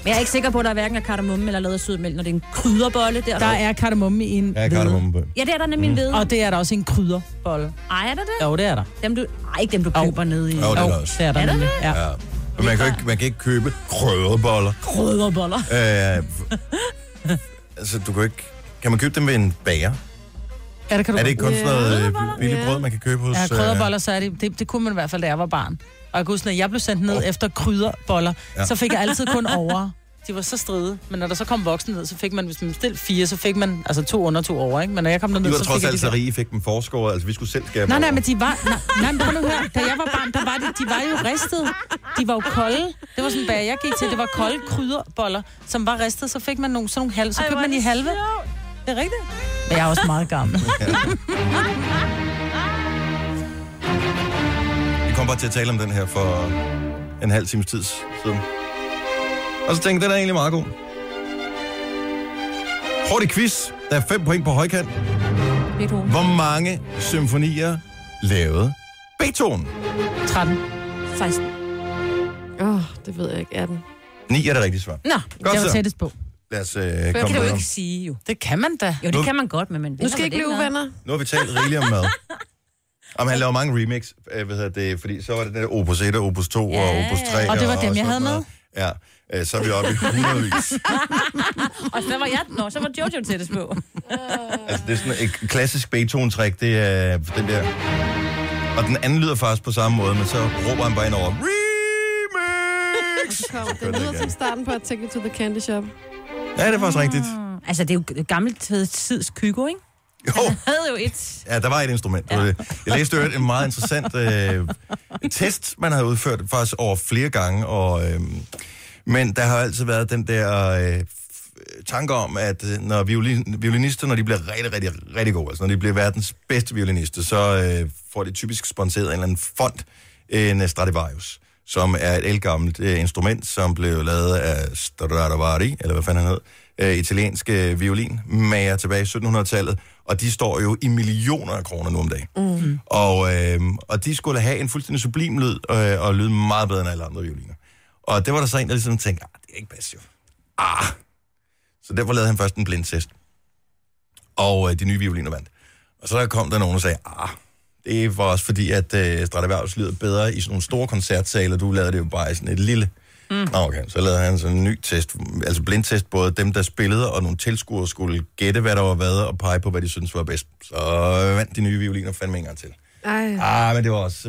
Men jeg er ikke sikker på, at der hverken er kardemomme eller lavet sødmælk, når det er en krydderbolle. Der,
Der er kardemomme i en
Ja,
hvede.
kardemomme på.
Ja, det er der nemlig en ved.
Og det er der også i en krydderbolle.
Ej, er der det?
Jo, det er der.
Dem, du... Ej, ikke dem, du
Jo.
køber nede i.
Jo, det er der også.
det er der
Er der
nemlig.
det?
Ja.
Ja. Men man kan, ikke, man kan ikke købe krødderboller.
Krydderboller.
Øh, altså, du kan ikke... Kan man købe dem ved en bager?
Ja, det kan du
Er det ikke kun sådan noget øh, billigt
Ja.
brød, man kan købe hos...
Ja,
øh,
krydderboller, så er det, det, det kunne man i hvert fald, da jeg var barn. Og jeg kan huske, når jeg blev sendt ned
Oh.
efter krydderboller,
Ja.
ja. så fik jeg altid kun over. De var så stride. Men når der så kom voksne ned, så fik man, hvis man bestilte fire, så fik man altså to under, to over, ikke? Men når jeg kom
De
derned,
var
så
trods
fik jeg
alt
de
så
der.
rige, fik dem forskåret. Altså, vi skulle selv skære
Nej,
dem
nej,
over.
men de var... Nej, nej men prøv nu at høre. Da jeg var barn, der var det, de var jo ristet. De var jo kolde. Det var sådan, da jeg gik til, det var kolde krydderboller, som var ristet. Så fik man nogle, sådan nogle halve. Så
Ej,
købte
hvor er
man i
det
halve. Det er rigtigt. Men jeg er også meget gammel.
Vi kom bare til at tale om den her for en halv times tid siden. Og så tænkte jeg, den er egentlig meget god. Hurtig quiz. Der er fem point på højkant.
Beethoven.
Hvor mange symfonier lavede Beethoven?
tretten.
seksten.
Åh, oh, det ved jeg ikke. atten.
Ni er det rigtige svar.
Nå,
Godt
Jeg var
så.
tættest på.
Lad os øh,
det
komme
kan du jo
videre.
ikke sige, jo.
Det kan man da.
Jo,
Nu-
det kan man godt, men man
Nu skal I ikke blive uvenner.
Nu har vi talt rigeligt om mad. Og han laver mange remix, øh, hvad hedder det, fordi så var det der Opus et, og Opus to
Ja,
og Opus tre.
og det var dem, jeg
sådan
havde
noget. Ja, øh, så er vi oppe i hundredvis.
Og så var jeg... Nå, så var Jojo tættest på.
Altså, det er sådan et klassisk Beethoven-træk, det er den der... Og den anden lyder faktisk på samme måde, men så råber han bare ind over, remix!
Kom,
Så kører
det lyder
igen.
som starten på at Take Me to the Candy Shop.
Ja, det er faktisk rigtigt.
Altså, det er jo gammelt tids Kygo, ikke?
Jo,
Han havde jo et...
ja, der var et instrument. Ja. Jeg læste jo en meget interessant øh, test, man havde udført faktisk over flere gange, og, øh, men der har altid været den der øh, tanke om, at øh, når violin, violinister, når de bliver rigtig, rigtig, rigtig gode, altså når de bliver verdens bedste violinister, så øh, får de typisk sponsoreret en eller anden fond, en Stradivarius, som er et ældgammelt øh, instrument, som blev lavet af Stradivari, eller hvad fanden han hed, øh, italienske violinmager tilbage i syttenhundredetallet, og de står jo i millioner af kroner nu om dagen. Mm. Og, øh, og de skulle have en fuldstændig sublim lyd, øh, og lyde meget bedre end alle andre violiner. Og det var der så en, der ligesom tænkte, ah, det er ikke bedst jo. Ah. Så derfor lavede han først en blindtest. Og øh, de nye violiner vandt. Og så der kom der nogen, der sagde, ah, det var også fordi, at øh, Stradivarius lyder bedre i sådan nogle store koncertsaler. Du lavede det jo bare i sådan et lille... Mm. Okay, så lavede han sådan en ny test, altså blindtest, både dem, der spillede, og nogle tilskuere skulle gætte, hvad der var hvad, og pege på, hvad de synes var bedst. Så vandt de nye violiner fandme en gang til.
Ej.
Ah, men det var også...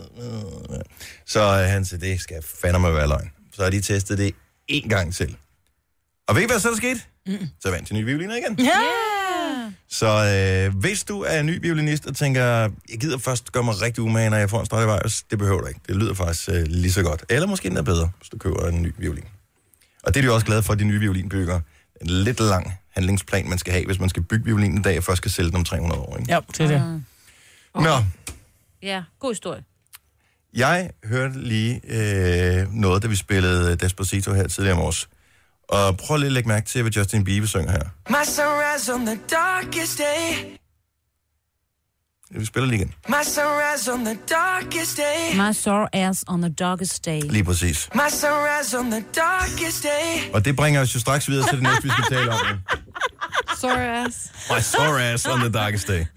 Så øh, han sagde, det skal fandme være løgn. Så har de testet det en gang til. Og ved I, hvad så der skete? Mm. Så vandt de nye violiner igen.
Ja!
Så øh, hvis du er en ny violinist og tænker, jeg gider først gøre mig rigtig umage, når jeg får en Stradivarius, det behøver du ikke. Det lyder faktisk øh, lige så godt. Eller måske endda bedre, hvis du køber en ny violin. Og det er de også glade for, at de nye violinbygger. En lidt lang handlingsplan, man skal have, hvis man skal bygge violinen en dag, og først skal sælge den om tre hundrede år. Ikke?
Ja, det er det.
Nå,
Ja, god historie.
jeg hørte lige øh, noget, da vi spillede Despacito her tidligere om års. Og prøv lige at lægge mærke til, hvad Justin Bieber synger her.
My sunrise on the darkest day.
Vi spiller lige igen.
My sunrise on the darkest day.
My sore ass on the darkest day.
Lige præcis.
My sunrise on the darkest day.
Og det bringer os jo straks videre til det næste, vi skal tale om.
Sorry ass.
My sore ass on the darkest day.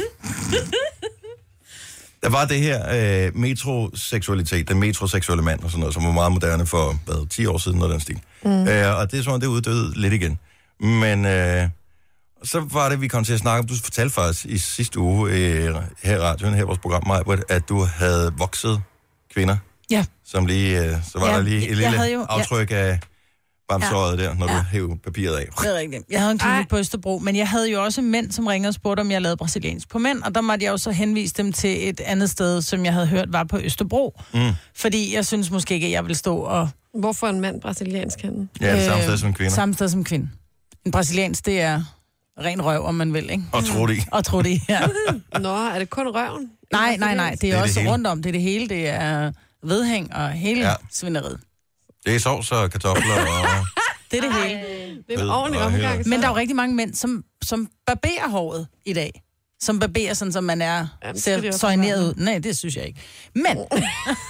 Der var det her øh, metroseksualitet, den metroseksuelle mand og sådan noget, som var meget moderne for, hvad, ti år siden, noget den stil. Mm. Øh, og det er sådan, det er uddødet lidt igen. Men øh, så var det, vi kom til at snakke om, du fortalte faktisk i sidste uge øh, her i radioen, her i vores program, Majbert, at du havde vokset kvinder.
Ja.
Som lige, øh, så var
Ja,
der lige et lille
jo-
aftryk af bamsøjet der, når
Ja.
du hævde papiret af.
Det er rigtigt. Jeg havde en klinik på Østerbro, men jeg havde jo også mænd, som ringede og spurgte, om jeg lavede brasiliansk på mænd, og der måtte jeg jo så henvise dem til et andet sted, som jeg havde hørt var på Østerbro. Mm. Fordi jeg synes måske ikke, at jeg vil stå og...
Hvorfor en mand brasiliansk hende?
Ja, det samme sted som kvinder.
Samme sted som kvinde. En brasiliansk, det er ren røv, om man vil, ikke?
Og tro det.
Og tro det, ja.
Nå, er det kun røven?
Nej, nej, nej. Det er,
Det er det
også
hele.
rundt om. Det er det hele. Det er vedhæng og hele
Ja.
ja. svineriet.
Det er sovs og kartofler og...
Det er det hele.
Det er
Ved
en ordentlig
og hele.
omgang. så.
Men der er jo rigtig mange mænd, som, som barberer håret i dag. Som barberer sådan, som man er,
Jamen, skal de
ser
også
søjneret
være.
ud. Nej, det synes jeg ikke. Men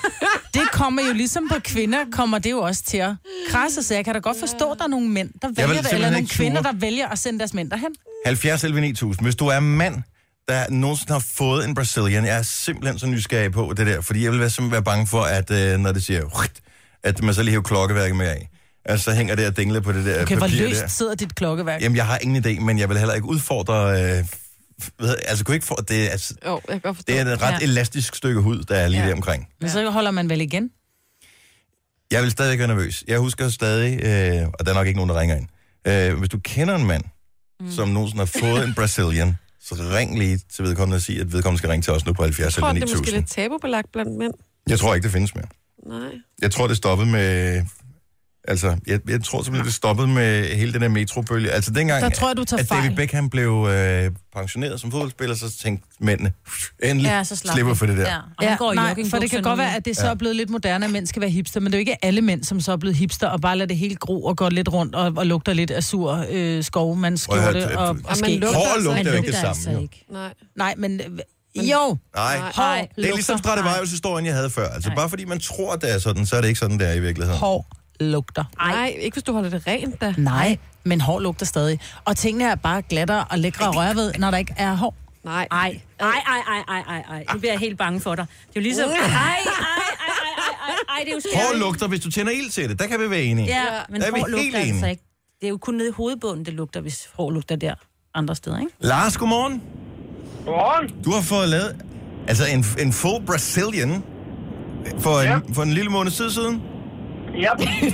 det kommer jo ligesom på kvinder, kommer det jo også til at krasse. Så jeg kan da godt forstå, at der er nogle mænd, der vælger det, eller
simpelthen
nogle
ikke
kvinder,
ture.
der vælger at sende deres mænd derhen.
halvfjerds elleve ni tusind. Hvis du er mand, der nogensinde har fået en Brazilian, jeg er simpelthen så nysgerrig på det der, fordi jeg vil være, simpelthen være bange for, at øh, når det siger, at man så lige hæver klokkeværket med af. Altså, så hænger det og dingler på det der
Okay,
papir
hvor løst
der.
sidder dit klokkeværk?
Jamen, jeg har ingen idé, men jeg vil heller ikke udfordre... Øh, ved, altså, kunne ikke få... Det, er- altså,
Jo, jeg kan godt forstå.
det er et ret
Ja.
elastisk stykke hud, der er lige
Ja.
der omkring.
Men så holder man vel igen?
Jeg vil stadig være nervøs. Jeg husker stadig, øh, og der er nok ikke nogen, der ringer ind. Øh, hvis du kender en mand, mm. som nogensinde har fået en Brazilian, så ring lige til vedkommende og sig, at vedkommende skal ringe til os nu på halvfjerds
Jeg tror,
eller
det
ni
er måske
tusind.
lidt tabubelagt blandt mænd.
Jeg tror ikke, det findes mere.
Nej.
Jeg tror, det stoppede med... Altså, jeg, jeg tror simpelthen, det stoppede med hele den der metrobølge. Altså, dengang,
Der tror jeg, du tager
at David
fejl.
Beckham blev øh, pensioneret som fodboldspiller, så tænkte mændene, endelig
Ja, så slap
slipper
det.
for det der.
Ja, og han går i
nej,
joggingbukser
for det kan
nu,
godt være,
ja.
at det så
Ja.
er blevet lidt moderne, at mænd skal være hipster, men det er jo ikke alle mænd, som så er blevet hipster, og bare lader det hele gro og går lidt rundt og, og lugter lidt af sur øh, skovmandsskjorte
Prøv at høre,
og,
det-
og
man
skæg.
lugter
Hår
altså
lugter
ikke.
jo ikke det
lugter
samme, jo.
ikke.
Nej.
Nej, men øh, jo,
Nej,
hår
Nej,
det er ligesom
lugter.
Stradivarius-historien, jeg havde før. Altså,
Nej.
bare fordi man tror, det er sådan, så er det ikke sådan, det er i virkeligheden.
Hår lugter.
Nej, ikke hvis du holder det rent, da.
Nej, men hår lugter stadig. Og tingene er bare glattere og lækre at røre ved, når der ikke er hår.
Nej.
Ej, ej, ej, ej, ej, ej, ej. Nu bliver jeg helt bange for dig. Det er jo ligesom... Ej, ej, ej, ej, ej, ej, ej, det er jo
Hår
scary.
lugter, hvis du tænder ild til det. Der kan vi være enige.
Ja, men
Der er vi
hår
helt
lugter
enige.
altså ikke. Det er jo kun nede i hovedbunden, det lugter, hvis hår lugter der andre steder, ikke?
Lars, godmorgen.
Godmorgen.
Du har fået lavet altså en, en full Brazilian for en,
Ja.
for en lille måned tid siden.
Ja.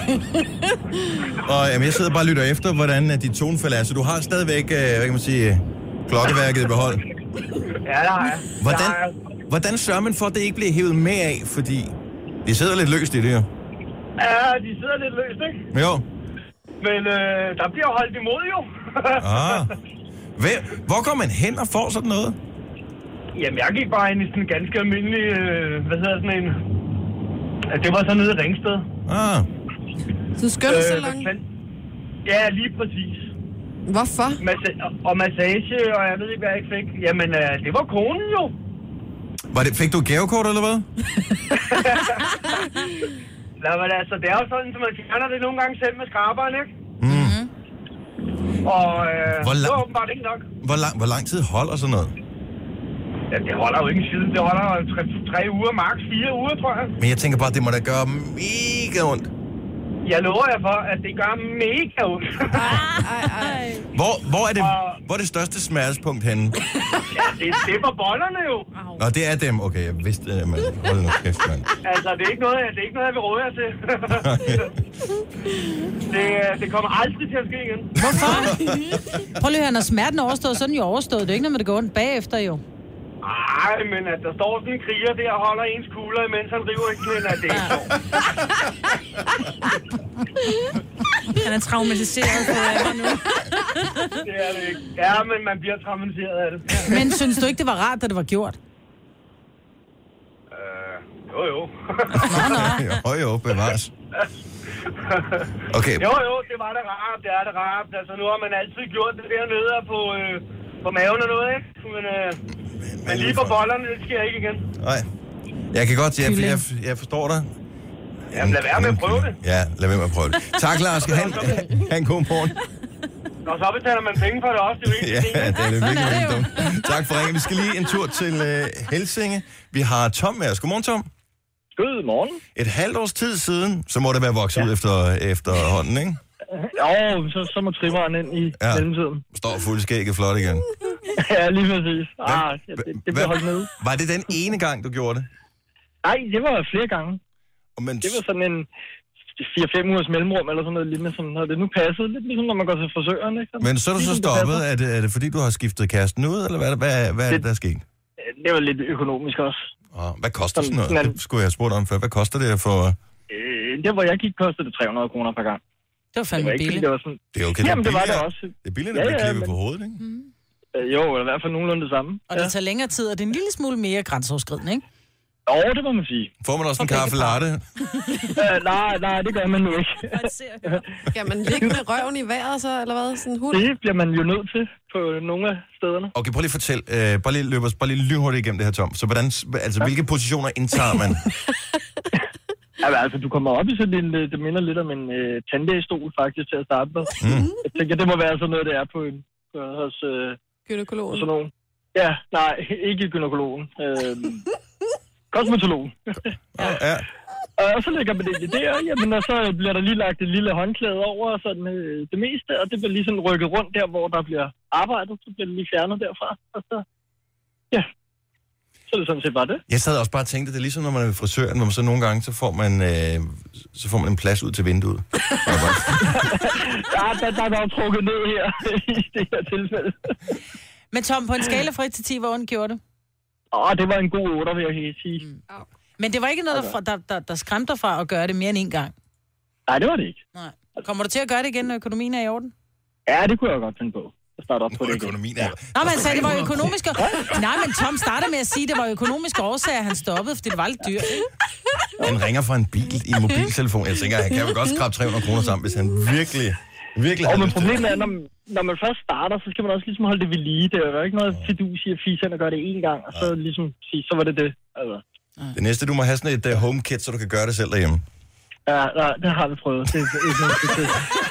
Og jamen, jeg sidder bare og lytter efter, hvordan uh, dit tonefald er. Så du har stadigvæk, uh, hvad kan man sige, klokkeværket i behold.
Ja, der har jeg.
Hvordan,
Der er-
hvordan sørger man for, at det ikke bliver hævet med af? Fordi de sidder lidt løst i det, jo.
Ja, de sidder lidt løst, ikke?
Jo.
Men øh, der bliver holdt imod, jo.
Ah. Hvem, hvor går man hen og får sådan noget?
Jamen, jeg gik bare ind i sådan en ganske almindelig, øh, hvad hedder sådan en... Altså, det var så nede i Ringsted.
Ah.
Så skønhedssalon.
men- ja, lige præcis.
Hvorfor?
Massa- og massage, og jeg ved ikke, hvad jeg ikke fik. Jamen, øh, det var konen jo.
Var det, fik du et gavekort, eller hvad?
Nå, men altså, det er jo sådan, at man fjerner det nogle gange selv med skraberen, ikke?
Mm.
Og øh,
Hvor
det
lang-
var åbenbart ikke nok.
Hvor lang, hvor lang tid holder sådan noget?
Ja, det holder jo ikke en side. Det holder tre, tre uger, maks fire uger, tror jeg.
Men jeg tænker bare, det må da gøre mega ondt.
Jeg lover jer for, at det gør mega ondt.
Hvor, hvor, er det,
Og-
hvor er det største smertespunkt henne?
Ja, det, det var bollerne jo.
Nå, det er dem. Okay, jeg vidste det, mand. Hold nu kæft, mand.
Altså, det er ikke noget, det er ikke noget jeg vil råde jer til. det, det kommer aldrig til at ske igen.
Hvorfor? Prøv lige at høre, når smerten er overstået, så er den jo overstået. Det er ikke noget, det går ondt bagefter, jo.
Ej, men at der står sådan en kriger der og holder ens kugler, imens han river ikke men at det er sjovt.
Han er traumatiseret for det nu.
Det er det ikke. Ja, men man bliver traumatiseret af det.
Men synes du ikke, det var rart, da det var gjort?
Øh, jo, jo.
Jo, jo, bevares. Okay,
Jo, jo, det var det rart, det er det rart. Altså, nu har man altid gjort det dernede og på, øh, på maven og noget, ikke? Men, øh, men lige på bollerne, det sker ikke igen.
nej. Jeg kan godt, jeg, jeg, jeg forstår dig.
Jamen, lad være med at prøve det.
Ja, lad være med at prøve det. Tak, Lars. Han, han god morgen.
Nå, så betaler man penge for det også, det er jo ikke
Ja,
det.
det er det virkelig, virkelig dumt. Tak for ringen. Vi skal lige en tur til uh, Helsinge. Vi har Tom med os. Godmorgen, Tom.
Godmorgen.
Et halvt års tid siden, så må det være vokset ja. ud efter, efterhånden, ikke?
Jo, så, så må trimmeren ind i
Ja.
mellemtiden.
Står fuldskægget flot igen.
Ja, lige præcis. Ah, ja, det, det bliver holdt nede.
Var det den ene gang, du gjorde det?
Nej, det var flere gange.
Men...
Det var sådan en fire fem ugers mellemrum, eller sådan noget lignende, som når det nu passede. Lidt ligesom når man går til frisøren, ikke?
Men så er du så
Ligesom det
stoppet.
passer.
Er det, er det fordi, du har skiftet kæresten ud, eller hvad, er det- hvad, hvad er det, der er sket?
Det var lidt økonomisk også.
Oh, hvad koster sådan noget?
Sådan-
Det skulle jeg have spurgt om før. Hvad koster det for...
Øh, der hvor jeg gik, kostede det tre hundrede kroner per gang.
Det var fandme
Det var ikke, fordi
billigt.
det var sådan...
Det er okay,
Jamen,
det
det
er
var det
billigere.
også.
Det er billigt, at
Ja,
blive
ja,
klippet
men-
på hovedet, ikke?
Øh, jo, eller i hvert fald nogenlunde det samme.
Og det tager længere tid, og det er en lille smule mere grænseoverskridende, ikke?
Jo, det må man sige.
Får man også en
For begge
kaffe
par.
latte?
øh, nej, nej, det gør man nu ikke.
Skal man ligge med røven i vejret så, eller hvad? Sådan en hund?
Det bliver man jo nødt til på nogle af stederne.
Okay, prøv lige at fortæl. Øh, bare lige løb os bare lige lynhurtigt igennem det her, Tom. Så hvordan, altså, hvilke positioner indtager man?
Ja, altså, du kommer op i sådan en, det minder lidt om en øh, tandlægestol faktisk til at starte med. Mm. Jeg tænker, det må være sådan noget, det er på en, på, hos... Øh,
Gynækologen?
Sådan nogen. Ja, nej, ikke gynækologen. Øh, kosmetologen.
ja. ja.
Og så lægger man det i der, jamen, og så bliver der lige lagt et lille håndklæde over sådan, øh, det meste, og det bliver lige sådan rykket rundt der, hvor der bliver arbejdet, så bliver det lige fjernet derfra, og så, ja, så er det sådan set bare det.
Jeg sad også bare og tænkte, det er ligesom når man er ved frisøren, hvor man så nogle gange, så får man, øh, så får man en plads ud til vinduet.
ja, der, der er der jo trukket ned her, i det her tilfælde.
Men Tom, på en skala fra et til ti, hvor ondt gjorde det?
Åh, det var en god otter, vil jeg helt sige. Mm.
Men det var ikke noget, der, der, der, der skræmte dig fra at gøre det mere end en gang?
Nej, det var det ikke.
Nej. Kommer du til at gøre det igen, når økonomien er i orden?
Ja, det kunne jeg godt finde på. Jeg starter op på det
økonomien er...
Nå, men han sagde, det var økonomiske... Nej, men Tom startede med at sige, at det var økonomiske årsager, han stoppede, fordi det var lidt dyrt, ikke?
Han ringer fra en bil i en mobiltelefon. Jeg tænker, han kan jo godt skrabe tre hundrede kroner sammen, hvis han virkelig... virkelig
og men problemet er, når, når man først starter, så skal man også ligesom holde det ved lige. Det er jo ikke noget fidus i at fise og gøre det én gang, og så ligesom sige, så var det det. Altså.
Det næste, du må have sådan et uh, home kit, så du kan gøre det selv derhjemme.
Ja, nej, det har vi prøvet. Det er ikke noget specielt.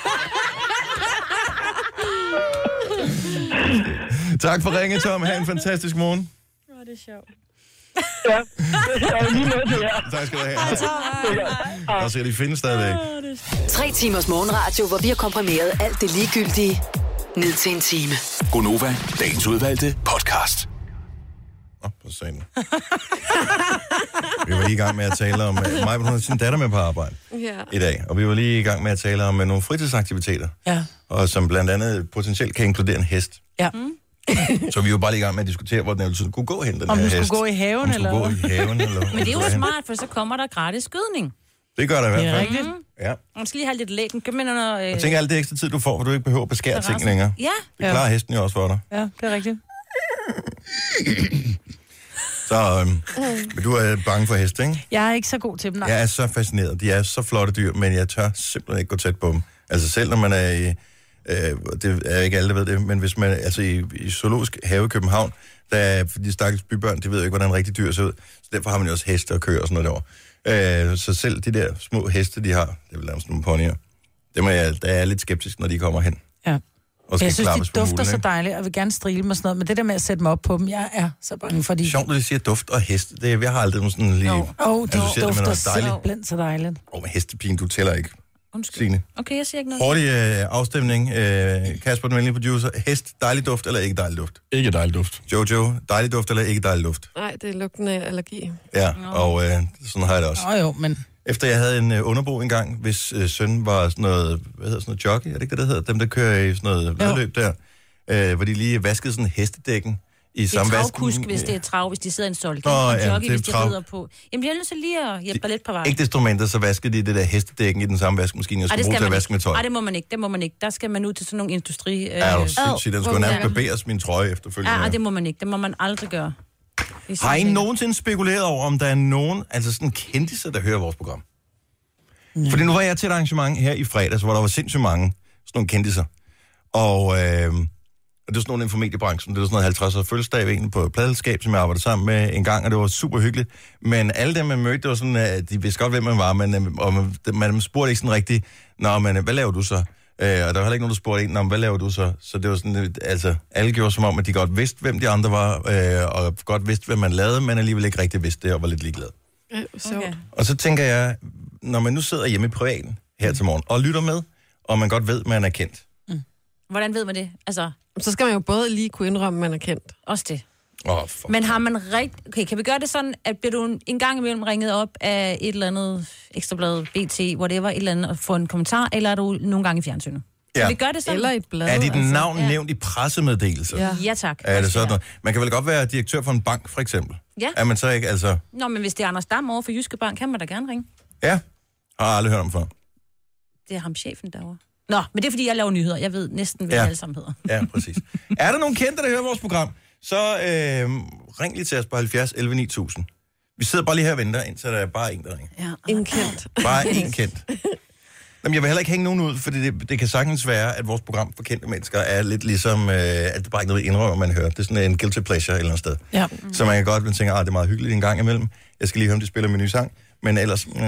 Tak for ringe, Tom. Ha' en fantastisk morgen.
Åh, oh, det er sjovt.
Ja, det er lige noget til jer.
Tak skal du have. Og så kan de finde stadigvæk.
Tre timers morgenradio, hvor vi har komprimeret alt det ligegyldige ned til en time.
Gonova, dagens udvalgte podcast.
Åh, oh, på scenen. Vi var lige i gang med at tale om... Mig, hun har sin datter med på arbejde
ja.
i dag, og vi var lige i gang med at tale om nogle fritidsaktiviteter,
ja.
og som blandt andet potentielt kan inkludere en hest.
Ja. Mm.
Så vi var bare lige i gang med at diskutere, hvor den altså kunne gå hen, den
om
her
hest.
Om
den skulle gå i haven,
eller? Om den skulle gå i haven, eller?
Men det er jo smart, for så kommer der gratis skydning.
Det gør der i hvert fald.
Det er rigtigt.
Mm.
Ja.
Man skal lige have lidt lægen. Køb med noget... Øh...
Jeg tænker alt det ekstra tid, du får, for du ikke behøver at beskære ting længere.
Ja.
Det klarer ja. hesten jo også for dig.
Ja, det er rigtigt.
Så øhm, du er bange for heste, ikke?
Jeg er ikke så god til dem, nej.
Jeg er så fascineret. De er så flotte dyr, men jeg tør simpelthen ikke gå tæt på dem. Altså selv når man er i... Øh, det er ikke alle, der ved det, men hvis man altså i, i zoologisk have i København, der er de stakkels bybørn, de ved ikke, hvordan en rigtig dyr ser ud. Så derfor har man jo også heste og køer og sådan noget derovre. Øh, så selv de der små heste, de har, det er vel nærmest nogle ponyer, dem er jeg, der er jeg lidt skeptisk, når de kommer hen.
Ja.
Og skal
jeg synes, de
mulen,
dufter så
ikke?
dejligt, og jeg vil gerne strile med sådan noget, men det der med at sætte dem op på dem, jeg er så bange for de...
Sjovt, når de siger duft og hest. Det, jeg har aldrig sådan lige... Åh,
oh, de dufter simpelthen så dejligt.
Åh, oh, men hestepigen, du tæller ikke. Signe.
Okay, jeg siger ikke noget.
Hurtig øh, afstemning. Øh, Kasper, den venlige producer. Hest, dejlig duft eller ikke dejlig duft?
Ikke dejlig duft.
Jojo, dejlig duft eller ikke dejlig duft?
Nej, det er lugten af allergi.
Ja, og øh, sådan har jeg det også.
Åh oh, jo, men...
Efter jeg havde en øh, underbo engang, hvis øh, søn var sådan noget, hvad hedder sådan noget, jockey, er det ikke det, der hedder? Dem, der kører i sådan noget vedløb der, øh, hvor de lige vaskede sådan hestedækken i
det
samme
er
vask.
travkusk, hvis det er trav, hvis de sidder i en solgæng,
Nå,
og
ja,
jockey,
det er
hvis de
trav.
rider på. Jamen, de er nødt til lige at hjælpe dig lidt på vej.
Ikke desto mindre, så vaskede de det der hestedækken i den samme vaskemaskine, jeg skulle bruge til at vaske med tøj.
Nej, det må man ikke, det må man ikke. Der skal man ud til sådan nogle industri... Øh...
Ja, du sindssygt, den skulle nærmest barberes min trøje efterfølgende.
Ja, det må man ikke, det må man aldrig gøre.
Har I nogensinde spekuleret over, om der er nogen, altså sådan kendtiser, der hører vores program? Mm. Fordi nu var jeg til et arrangement her i fredags, hvor der var sindssygt mange sådan nogle kendtiser. Og, øh, og det var sådan nogle inden for mediebranchen. Det var sådan noget halvtreds års fødselsdag ved en på et pladelskab, som jeg arbejdede sammen med en gang, og det var super hyggeligt. Men alle dem, man mødte, det var sådan, at de vidste godt, hvem man var, men og man, man spurgte ikke sådan rigtigt, nå, men hvad laver du så? Øh, og der var heller ikke nogen, der spurgte en, nå, hvad laver du så? Så det var sådan, altså, alle gjorde som om, at de godt vidste, hvem de andre var, øh, og godt vidste, hvad man lavede, men alligevel ikke rigtig vidste det, og var lidt ligeglad.
Okay.
Og så tænker jeg, når man nu sidder hjemme i privaten her til morgen, og lytter med, og man godt ved, at man er kendt.
Mm. Hvordan ved man det? Altså...
Så skal man jo både lige kunne indrømme, at man er kendt.
Også det.
Oh,
men har man rigt... Okay, kan vi gøre det sådan, at bliver du en gang imellem ringet op af et eller andet ekstrablad, B T, whatever, et eller andet, og få en kommentar, eller er du nogle gange i fjernsynet?
Ja.
Kan vi gøre det sådan?
Eller et blad.
Er dit
altså.
navn
ja.
nævnt i pressemeddelelser?
Ja, ja tak.
Er det sådan noget? Man kan vel godt være direktør for en bank, for eksempel?
Ja.
Er man så ikke, altså...
Nå, men hvis det er Anders Dam over for Jyske Bank, kan man da gerne ringe.
Ja, har jeg aldrig hørt om før.
Det er ham chefen derovre. Nå, men det er fordi, jeg laver nyheder. Jeg ved næsten, hvad
ja.
alle sammen hedder.
Ja, præcis. Er der nogen kendte, der hører vores program, så øh, ring lige til os på halvfjerds elleve ni tusind. Vi sidder bare lige her og venter, indtil der er bare en, der ringer.
Ja, en kendt.
Bare en kendt. Jamen, jeg vil heller ikke hænge nogen ud, for det, det kan sagtens være, at vores program for kendte mennesker er lidt ligesom, øh, at det bare ikke noget indrømmer, man hører. Det er sådan en guilty pleasure et eller andet sted.
Ja.
Så man kan godt tænke, at det er meget hyggeligt en gang imellem. Jeg skal lige høre, om de spiller min nye sang. Men ellers, øh,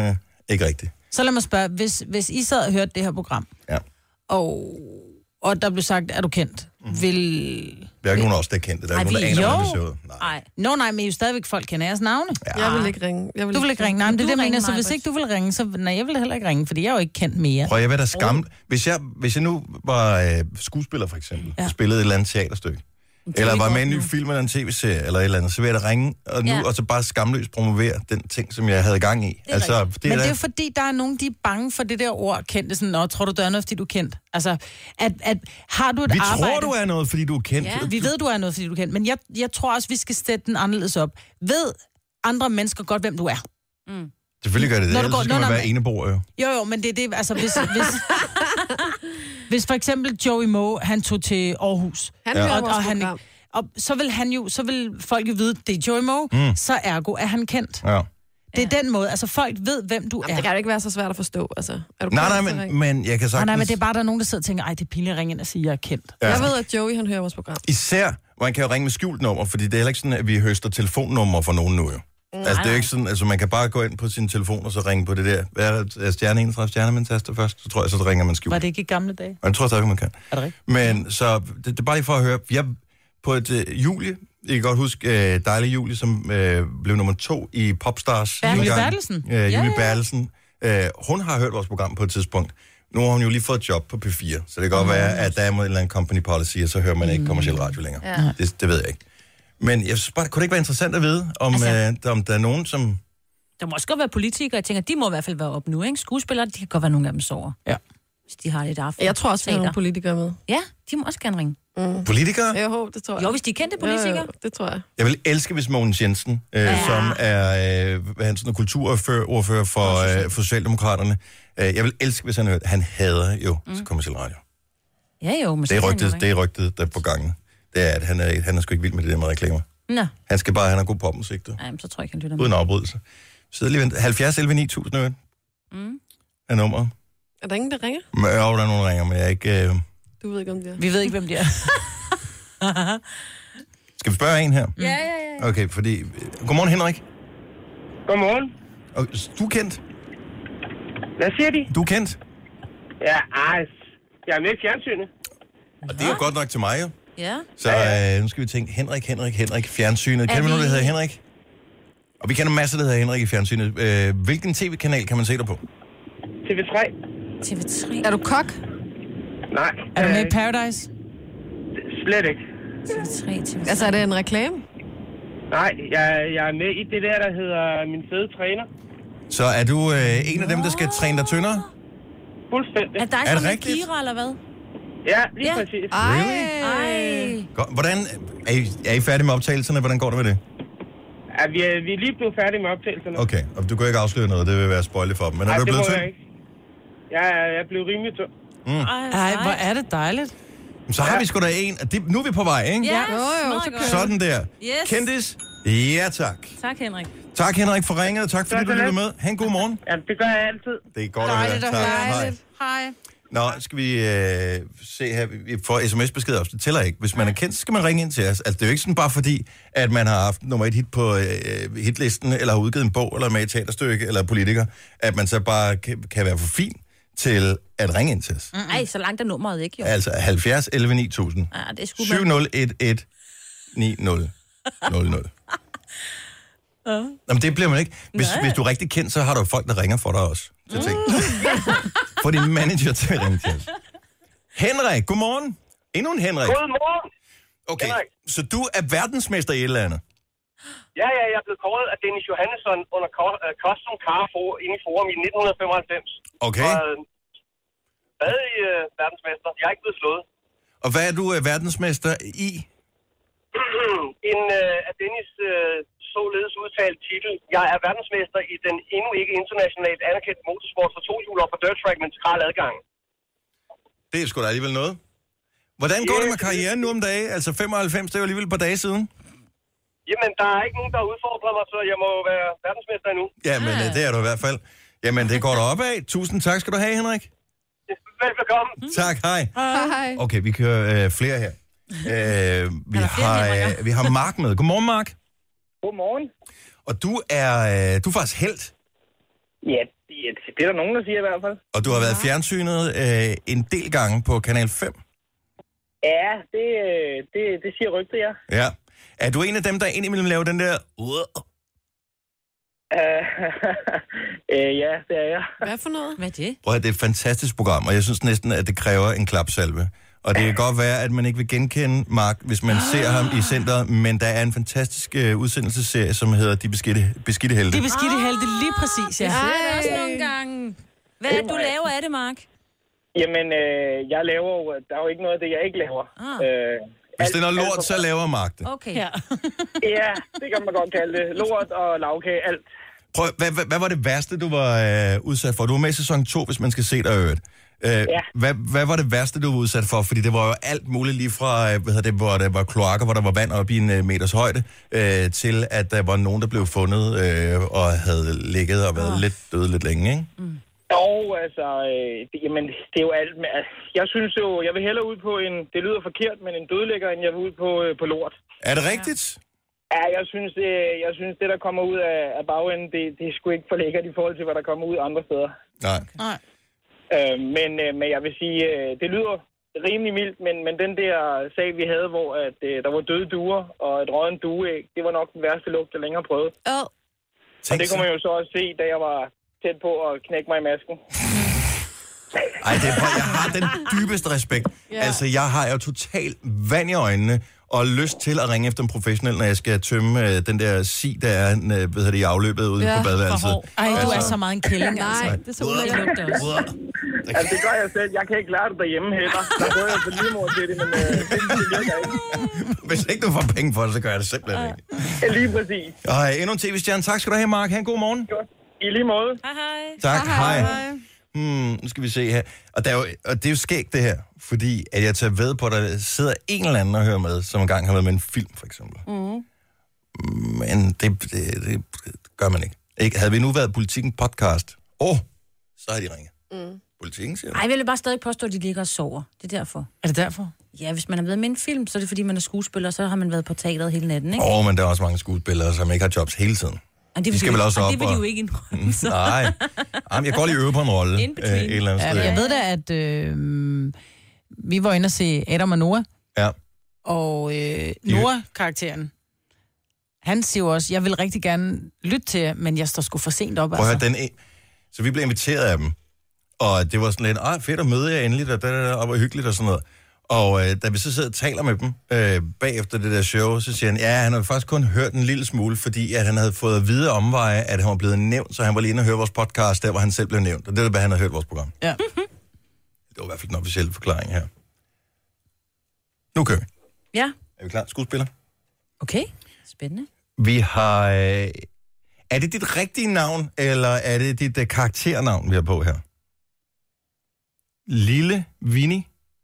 Ikke rigtigt.
Så lad mig spørge, hvis, hvis I sad og hørte det her program,
ja.
og, og der blev sagt, er du kendt, mm-hmm. vil...
Der er ikke nogen af os, der er kendte. Der er
Ej,
ikke nogen, der
vi-
aner,
jo.
hvordan det ser ud. Nej.
Nej. Nå nej, men I er jo stadigvæk folk kender jeres navne.
Ja.
Jeg vil ikke ringe. Jeg vil
Du vil ikke ringe. Nej, men det er
Du
det, jeg
ringer
mener. Så
mig,
hvis
Britt.
ikke du vil ringe, så... Nej, jeg vil heller ikke ringe, fordi jeg er jo ikke kendt mere.
Prøv, jeg ved da skam. Hvis jeg, hvis jeg nu var øh, skuespiller, for eksempel, ja. og spillede et eller andet teaterstykke, eller var med i en ny film eller en tv-serie, eller et eller andet, så vil jeg da ringe, og nu
Ja.
og så bare skamløst promovere den ting, som jeg havde gang i.
er
Altså,
rigtigt.
det
Men
er
det er
da,
jo fordi, der er nogen, de er bange for det der ord, kendte sådan, og tror du, du er noget, fordi du er kendt? Altså, at, at har du et
vi
arbejde...
tror, du er noget, fordi du er kendt.
Ja.
Vi ved, du er noget, fordi du er kendt, men jeg, jeg tror også, vi skal sætte den anderledes op. Ved andre mennesker godt, hvem du er?
Selvfølgelig gør det det,
Når du
ellers
går-
skal
Nå,
man
nå,
være eneboer jo.
Jo, jo, men det er det, altså hvis... hvis hvis for eksempel Joey Moe, han tog til Aarhus,
Han
Ja.
hører
og,
vores
og, han,
program.
og så vil han jo, så vil folk jo vide, det er Joey Moe, mm. så ergo er han kendt.
Ja.
Det er den måde, altså folk ved, hvem du er.
Jamen, det kan jo ikke være så svært at forstå. Altså, er du
Nej,
kendt,
nej,
så
men,
ring.
men jeg kan
Nej,
sagtens...
nej, men det er bare, der er nogen, der sidder og tænker, ej, det er pinligt at ringe ind og sige, at jeg er kendt.
Ja.
Jeg ved, at Joey, han hører vores program.
Især, man kan jo ringe med skjult nummer, fordi det er heller ikke sådan, at vi høster telefonnummer for nogen nu jo. Nej, altså, det er jo ikke sådan, altså man kan bare gå ind på sin telefon og så ringe på det der. Hvad er det? Er stjerne enogtredive stjerne, man taster først? Så tror jeg, så ringer man skjult.
Var det ikke i gamle dage?
Og jeg tror stadig, man kan.
Er det rigtigt?
Men så, det, det er bare lige for at høre. Jeg, på et uh, Julie, I kan godt huske uh, dejlig Julie, som uh, blev nummer to i Popstars.
Julie
Dengang.
Bertelsen?
Uh, Julie
Ja, ja.
Bertelsen. Uh, hun har hørt vores program på et tidspunkt. Nu har hun jo lige fået et job på P fire, så det kan godt være, at der er en eller anden company policy, og så hører man ikke kommerciel radio længere.
Ja.
Det, det ved jeg ikke. Men jeg synes bare, kunne det ikke være interessant at vide, om,
Altså-
altså, uh, om der er nogen, som...
Der må også godt være politikere. Jeg tænker, de må i hvert fald være op nu, ikke? Skuespillere, de kan godt være nogle af dem sover.
Ja.
Hvis de har lidt aften.
Jeg tror også, vi har nogle politikere med.
Ja, de må også gerne ringe.
Mm.
Politikere?
Jeg håber, det tror jeg.
Jo, hvis de er kendte politikere.
Jo, jo, det tror jeg.
Jeg vil elske, hvis Mogens Jensen, øh,
Ja.
ja. som er øh, hvad er han, sådan, kulturordfører for, øh, for Socialdemokraterne, øh, jeg vil elske, hvis han hørte, han hader jo mm. kommerciel radio.
Ja, jo. Men
Det
så
er
kan han
rygtet,
jo
det er rygtet der på gangen. Det er, at han er, han er sgu ikke vild med det der med reklamer.
ringe. Nå,
Han skal bare, han har god popmusik, du.
ej, men så tror jeg ikke, han lytter
Uden
med.
afbrydelse. Så lige vent. halvfjerds elleve ni tusind øvrigt
Mm.
er nummeret.
Er der ingen, der ringer?
Men, jo, der er nogen, der ringer, men jeg er ikke... Øh...
Du ved ikke, om det er.
Vi ved ikke, hvem de er.
Skal vi spørge en her?
Ja, ja, ja.
Okay, fordi... Godmorgen, Henrik.
Godmorgen.
Og du er kendt.
Hvad siger de?
Du er kendt.
Ja, ej, jeg er med i fjernsynet.
Og det er jo godt nok til mig, jo.
Ja.
Så øh, nu skal vi tænke, Henrik, Henrik, Henrik, fjernsynet. Kender vi nogen, der hedder Henrik? Og vi kender masser, der hedder Henrik i fjernsynet. Øh, hvilken tv-kanal kan man se dig på?
T V tre.
T V tre.
Er du kok?
Nej.
Er du med i
øh,
Paradise?
Slet ikke.
T V tre, T V tre.
Altså, er det en reklame?
Nej, jeg, jeg er med i det der, der hedder Min Fede Træner.
Så er du øh, en af dem, der skal træne dig tyndere?
Fuldstændig.
Er dig
Er det
som med
rigtigt?
Kira, eller hvad?
Ja, lige
Ja.
præcis.
Ej.
Godt. Hvordan, er I, er I færdige med optagelserne? Hvordan går det med det?
Ja, vi, er, vi er lige blevet færdige med optagelserne.
Okay, og du kan ikke afsløre noget, det vil være spoiler for dem. Men er
Nej,
du
det må
blevet
jeg
tynd?
ikke. Jeg er, jeg er blevet rimelig tynd.
Ej, hvor er det dejligt.
Så har vi sgu da en. og Det, nu er vi på vej, ikke?
Ja,
Jo, jo,
meget
så
godt.
Sådan der.
Yes.
Kendis? Ja, tak.
Tak, Henrik.
Tak, Henrik, for ringet, og tak fordi
Tak
du
så
lyttede
lidt.
med. Ha' en god morgen.
Ja, det gør jeg altid.
Det er godt at høre.
Dejligt at
Tak.
høre.
Hej.
Hej.
Nå, skal vi øh, se her. Vi får sms-beskeder op. Det tæller ikke. Hvis man er kendt, så skal man ringe ind til os. Altså, det er jo ikke sådan bare fordi, at man har haft nummer et hit på øh, hitlisten, eller har udgivet en bog, eller med et teaterstykke, eller politiker, at man så bare kan, kan være for fin til at ringe ind til os.
Mm. Ej, så langt er nummeret ikke, jo.
Altså halvfjerds elleve ni tusind.
Ja, det er sgu
syv nul et et ni nul nul nul. Jamen, det bliver man ikke. Hvis, hvis du er rigtig kendt, så har du folk, der ringer for dig også. Til ting. Få din manager til at ringe til os. Henrik, godmorgen. Endnu en Henrik.
Godmorgen.
Okay,
Henrik.
så du er verdensmester i et eller andet.
Ja, ja, jeg er blevet kåret af Dennis Johannesson under ko- uh, Custom Car for, inde i Forum i nitten femoghalvfems.
Okay.
Og øh, stadig uh, verdensmester. Jeg er ikke blevet slået.
Og hvad er du uh, verdensmester i?
en uh, af Dennis uh, således udtalt titel. Jeg er verdensmester i den endnu ikke internationalt anerkendte motorsport for tohjuler for dirt track med integral adgang.
Det er sgu da alligevel noget. Hvordan går det med karrieren nu om dagen? Altså femoghalvfems, det er jo alligevel et par dage siden.
Jamen, der er ikke nogen, der udfordrer mig, så jeg må være verdensmester endnu.
Ja, men uh, det er du i hvert fald. Jamen, det går der opad. Tusind tak skal du have, Henrik.
Velbekomme.
Tak, hej.
Hej.
Okay, vi kører øh, flere her. Øh, vi, har, øh, vi har Mark med. Godmorgen, Mark.
Godmorgen.
Og du er, øh, du er faktisk helt.
Ja, det, det er der nogen, der siger i hvert fald.
Og du har været fjernsynet øh, en del gange på Kanal fem.
Ja, det, det, det siger rygtet, ja.
Ja. Er du en af dem, der indimellem laver den der... Uh,
Uh, uh, ja, det er jeg.
Hvad for noget?
Hvad er det?
Prøv at, det er et fantastisk program, og jeg synes næsten, at det kræver en klapsalve. Og det kan godt være, at man ikke vil genkende Mark, hvis man ser ham i centret, men der er en fantastisk uh, udsendelsesserie, som hedder De Beskidte, Beskidte Helte.
De beskidte helte, lige præcis, ja.
Jeg ser det også nogle gange. Hvad er det, du laver af det, Mark?
Jamen, øh, jeg laver jo... Der er jo ikke noget af det, jeg ikke laver.
Ah.
Øh,
Hvis det er noget lort, så laver Mark det.
Okay.
Ja.
Ja, det kan man godt kalde det. Lort og lavkage, alt.
Prøv, hvad, hvad, hvad var det værste, du var øh, udsat for? Du var med i sæson to, hvis man skal se dig øvrigt. Øh,
Ja.
hvad, hvad var det værste, du var udsat for? Fordi det var jo alt muligt lige fra, øh, hvad hedder det, hvor der var kloakker, hvor der var vand op i en øh, meters højde, øh, til at der var nogen, der blev fundet øh, og havde ligget og været oh. lidt døde lidt længe, ikke?
Mm.
Jo, altså, øh, det, jamen, det er jo alt med... Altså, jeg synes jo, jeg vil hellere ud på en... Det lyder forkert, men en dødlægger, end jeg vil ud på, øh, på lort.
Er det rigtigt?
Ja, jeg synes, det, jeg synes, det der kommer ud af, af bagenden, det, det er sgu ikke for lækkert i forhold til, hvad der kommer ud andre steder.
Nej.
Nej.
Øh, men, øh, men jeg vil sige, øh, det lyder rimelig mildt, men, men den der sag, vi havde, hvor at, øh, der var døde duer og et rådent dueæg, det var nok den værste lugt, jeg længere prøvede.
Oh.
Og det kunne man jo så også se, da jeg var tæt på at knække mig i masken.
Ej, det er, jeg har den dybeste respekt. Yeah. Altså, jeg har jo totalt vand i øjnene og lyst til at ringe efter en professionel, når jeg skal tømme øh, den der si, der er øh, hvad hedder det, i afløbet ude ja, på badeværelset.
Ej, du
altså.
er så meget en kælling, altså.
Nej, det er så ulækkert også.
Altså, det gør jeg selv. Jeg kan ikke klare det derhjemme heller. Der prøver jeg på lige mor til det, men øh, det, det virker ikke.
Hvis ikke du får penge for det, så gør jeg det simpelthen ikke.
Ja, lige præcis.
Ej, endnu en tv-stjerne. Tak skal du have, Mark. Ha' en god morgen.
I lige måde.
Hej, hej.
Tak, hej.
hej.
Hmm, nu skal vi se her. Og, der er jo, og det er jo skægt det her, fordi at jeg tager ved på, at der sidder en eller anden og hører med, som engang har været med en film, for eksempel. Mm. Men det, det, det gør man ikke. ikke. Havde vi nu været Politikken podcast, åh, oh, så har de ringet. Mm. Politikken, siger du?
Ej, jeg vil bare stadig påstå, at de ligger og sover. Det er derfor.
Er det derfor?
Ja, hvis man har været med i en film, så er det fordi, man er skuespiller, så har man været på teateret hele natten, ikke?
Åh, oh, men der er også mange skuespillere, som ikke har jobs hele tiden.
Og det vil,
de skal vel også op
og det vil de jo ikke indrømme, så.
Nej, Jamen, jeg går lige øve på en rolle. Øh, et eller andet sted.
Ja, jeg ved da, at øh, vi var inde og se Adam og Noah.
Ja.
Og øh, Noah-karakteren, han siger jo også, jeg vil rigtig gerne lytte til jer, men jeg står sgu for sent op.
Prøv at
Altså.
høre, den, så vi blev inviteret af dem, og det var sådan lidt, ej fedt at møde jer endelig, og det var hyggeligt og sådan noget. Og øh, da vi så sidder og taler med dem øh, bagefter det der show, så siger han, ja, han havde faktisk kun hørt en lille smule, fordi at han havde fået at vide omveje, at han var blevet nævnt, så han var lige inde og høre vores podcast, der hvor han selv blev nævnt. Og det var, hvad han havde hørt vores program.
Ja.
Det var i hvert fald den officielle forklaring her. Nu kører vi.
Ja.
Er vi klar? Skuespiller?
Okay, spændende.
Vi har... Øh, er det dit rigtige navn, eller er det dit øh, karakternavn, vi har på her? Lille Vinnie?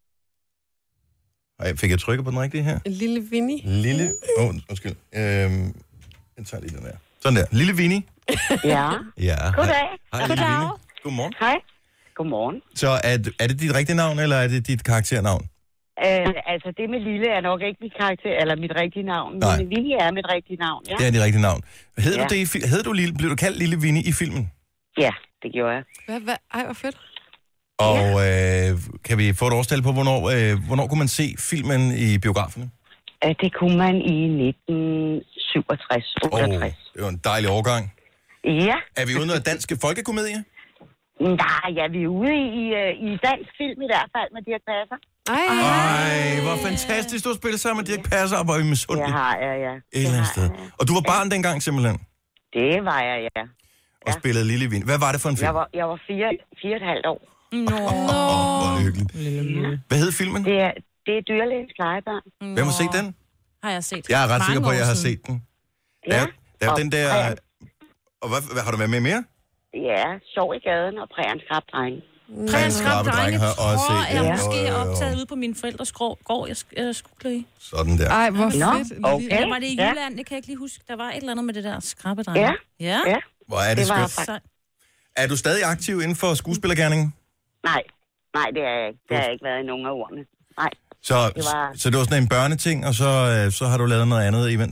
Ej, fik jeg trykket på den rigtige her?
Lille Vinnie.
Lille... Åh, oh, undskyld. Øhm, jeg tager lige den der. Sådan der. Lille Vinnie.
Ja.
Ja.
Goddag.
Hej, hej Lille Vinnie. Godmorgen.
Hej. Godmorgen.
Så er, er det dit rigtige navn, eller er det dit karakternavn?
Øh, altså, det med Lille er nok ikke mit karakter, eller mit rigtige navn.
Nej.
Men Vinnie er mit rigtige navn, ja.
Det er dit rigtige navn. Hed
Ja.
du det i fi- hed du Lille, blev du kaldt Lille Vinnie i filmen?
Ja, det gjorde jeg.
Hvad, hvad? Ej, hvor fedt.
Og øh, kan vi få et årstal på, hvornår, øh, hvornår kunne man se filmen i biograferne?
Øh, det kunne man i nitten syvogtres otteogtres.
Oh, det var en dejlig årgang.
Ja.
Er vi ude i noget dansk folkekomedie?
Nej, ja, vi er ude i, i, i dansk film i hvert fald med Dirch Passer.
Ej,
Ej, hvor fantastisk, du spillede sammen med Dirch Passer, og var vi misundelige.
Det har jeg, ja.
Et eller andet sted. Og du var barn dengang simpelthen?
Det var jeg, ja.
Og ja. Spillede Lille Vinnie. Hvad var det for en film?
Jeg var, jeg var fire, fire og et halvt år.
Nå.
Åh, hvor er det hyggeligt. Hvad hed filmen?
Det er, det er Dyrlægens plejebørn.
Hvem har set den?
Har jeg set.
Jeg er ret
Mange
sikker på, at jeg
år
har
siden.
set den. Der,
Ja.
der er
Og
den der...
Præren.
Og hvad, hvad, har du været med mere?
Ja, Sov i gaden og Præren Skrabdrenge.
Prins
Skrappe drenge har også
tror,
set
jeg
den.
måske
Jo,
er
jo, jo.
optaget ude på mine forældres gård, jeg, jeg skulle i.
Sådan der.
Ej, hvor
Nå,
fedt.
okay.
Ja, var det i
Ja.
Jylland? Det kan jeg ikke lige huske. Der var et eller andet med det der skrabbedreng.
Ja.
Ja.
Ja.
Hvor er det,
Det var
skønt.
faktisk...
Er du stadig aktiv inden for skuespillergærningen?
Nej, nej, det er jeg ikke. Det har jeg ikke været i nogen af ordene. Nej.
Så
Det var-
så det var sådan en børneting, og så, øh, så har du lavet noget andet imens?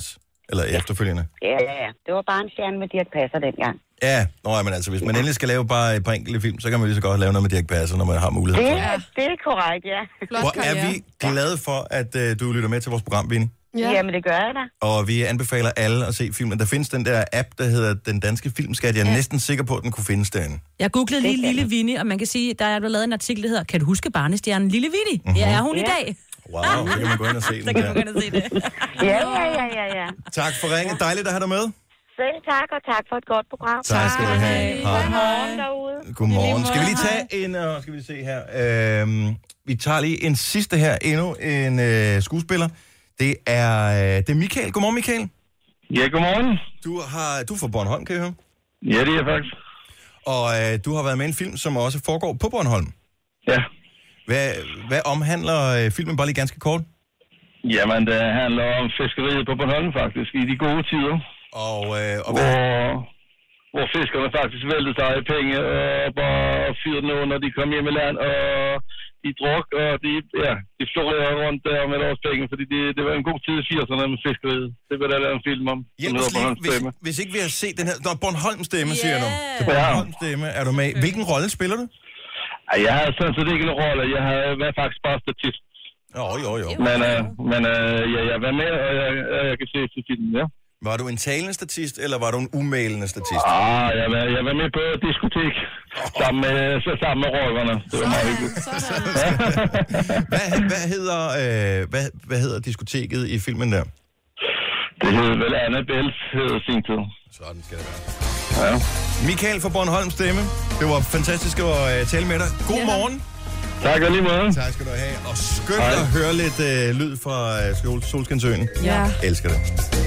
Eller efterfølgende?
Ja, ja, ja. Det var bare en stjerne med Dirch Passer dengang.
Ja, nå, men altså, hvis man endelig skal lave bare et par enkelte film, så kan man lige så godt lave noget med Dirch Passer, når man har mulighed for
det. Er, det er korrekt, ja.
Hvor er vi glade for, at uh, du lytter med til vores program, Vinnie.
Ja. Jamen, det gør jeg da.
Og vi anbefaler alle at se filmen. Der findes den der app, der hedder Den Danske Filmskat. Jeg er ja. næsten sikker på, at den kunne findes derinde.
Jeg googlede lige Lille Vinnie, og man kan sige, der er blevet lavet en artikel, der hedder, kan du huske barnestjernen Lille Vinnie?
Mm-hmm.
Ja, er hun ja. i dag?
Wow, så kan man gå ind og se den.
Så kan man gå ind og se det.
ja, ja, ja, ja, ja.
Tak for ringen. Dejligt at have dig med.
Selv tak, og tak for et godt program.
Tak skal du have.
Godmorgen derude.
Godmorgen. Skal vi lige tage en, uh, skal vi se her. Øhm, vi tager lige en sidste her. Endnu en uh, skuespiller. Det er, uh, det er Michael. Godmorgen, Michael.
Ja, godmorgen.
Du, har, du er fra Bornholm, kan jeg høre?
Ja, det er jeg faktisk.
Og uh, du har været med i en film, som også foregår på Bornholm.
Ja.
Hvad, hvad omhandler uh, filmen bare lige ganske kort?
Jamen, det handler om fiskeriet på Bornholm faktisk, i de gode tider.
Og, øh, og
hvor, hvor fiskerne faktisk væltede sig i penge og bare fyrede noget, når de kom hjem i land, og de druk, og de, ja, de florerede rundt der med deres penge, fordi det, det var en god tid i firserne med fiskeriet. Det var der lavet en film om,
ja,
som hedder Bornholms Stemme.
Hvis, hvis ikke vi har set den her... Nå, Bornholms Stemme, yeah. siger du. Til Bornholms Stemme er du med. Hvilken rolle spiller du?
Ja, jeg havde sådan set ikke en rolle. Jeg havde været faktisk bare statist.
Jo, jo, jo.
Men, øh, men øh, ja, jeg var med, og jeg, jeg, jeg kan se til filmen, ja.
Var du en talende statist, eller var du en umælende statist?
Ah, jeg var, jeg var med på et diskotek sammen med, sammen med røverne. Det var meget hyggeligt.
hvad, hvad, hedder, øh, hvad, hvad hedder diskoteket i filmen der?
Det hedder vel Annabelles, hedder sin tid.
Sådan skal det være.
Ja.
Michael fra Bornholms Stemme. Det var fantastisk at uh, tale med dig. God ja. morgen.
Tak og lige måde.
Tak skal du have. Og skønt at høre lidt uh, lyd fra uh, Solskinsøen.
Ja.
Elsker det.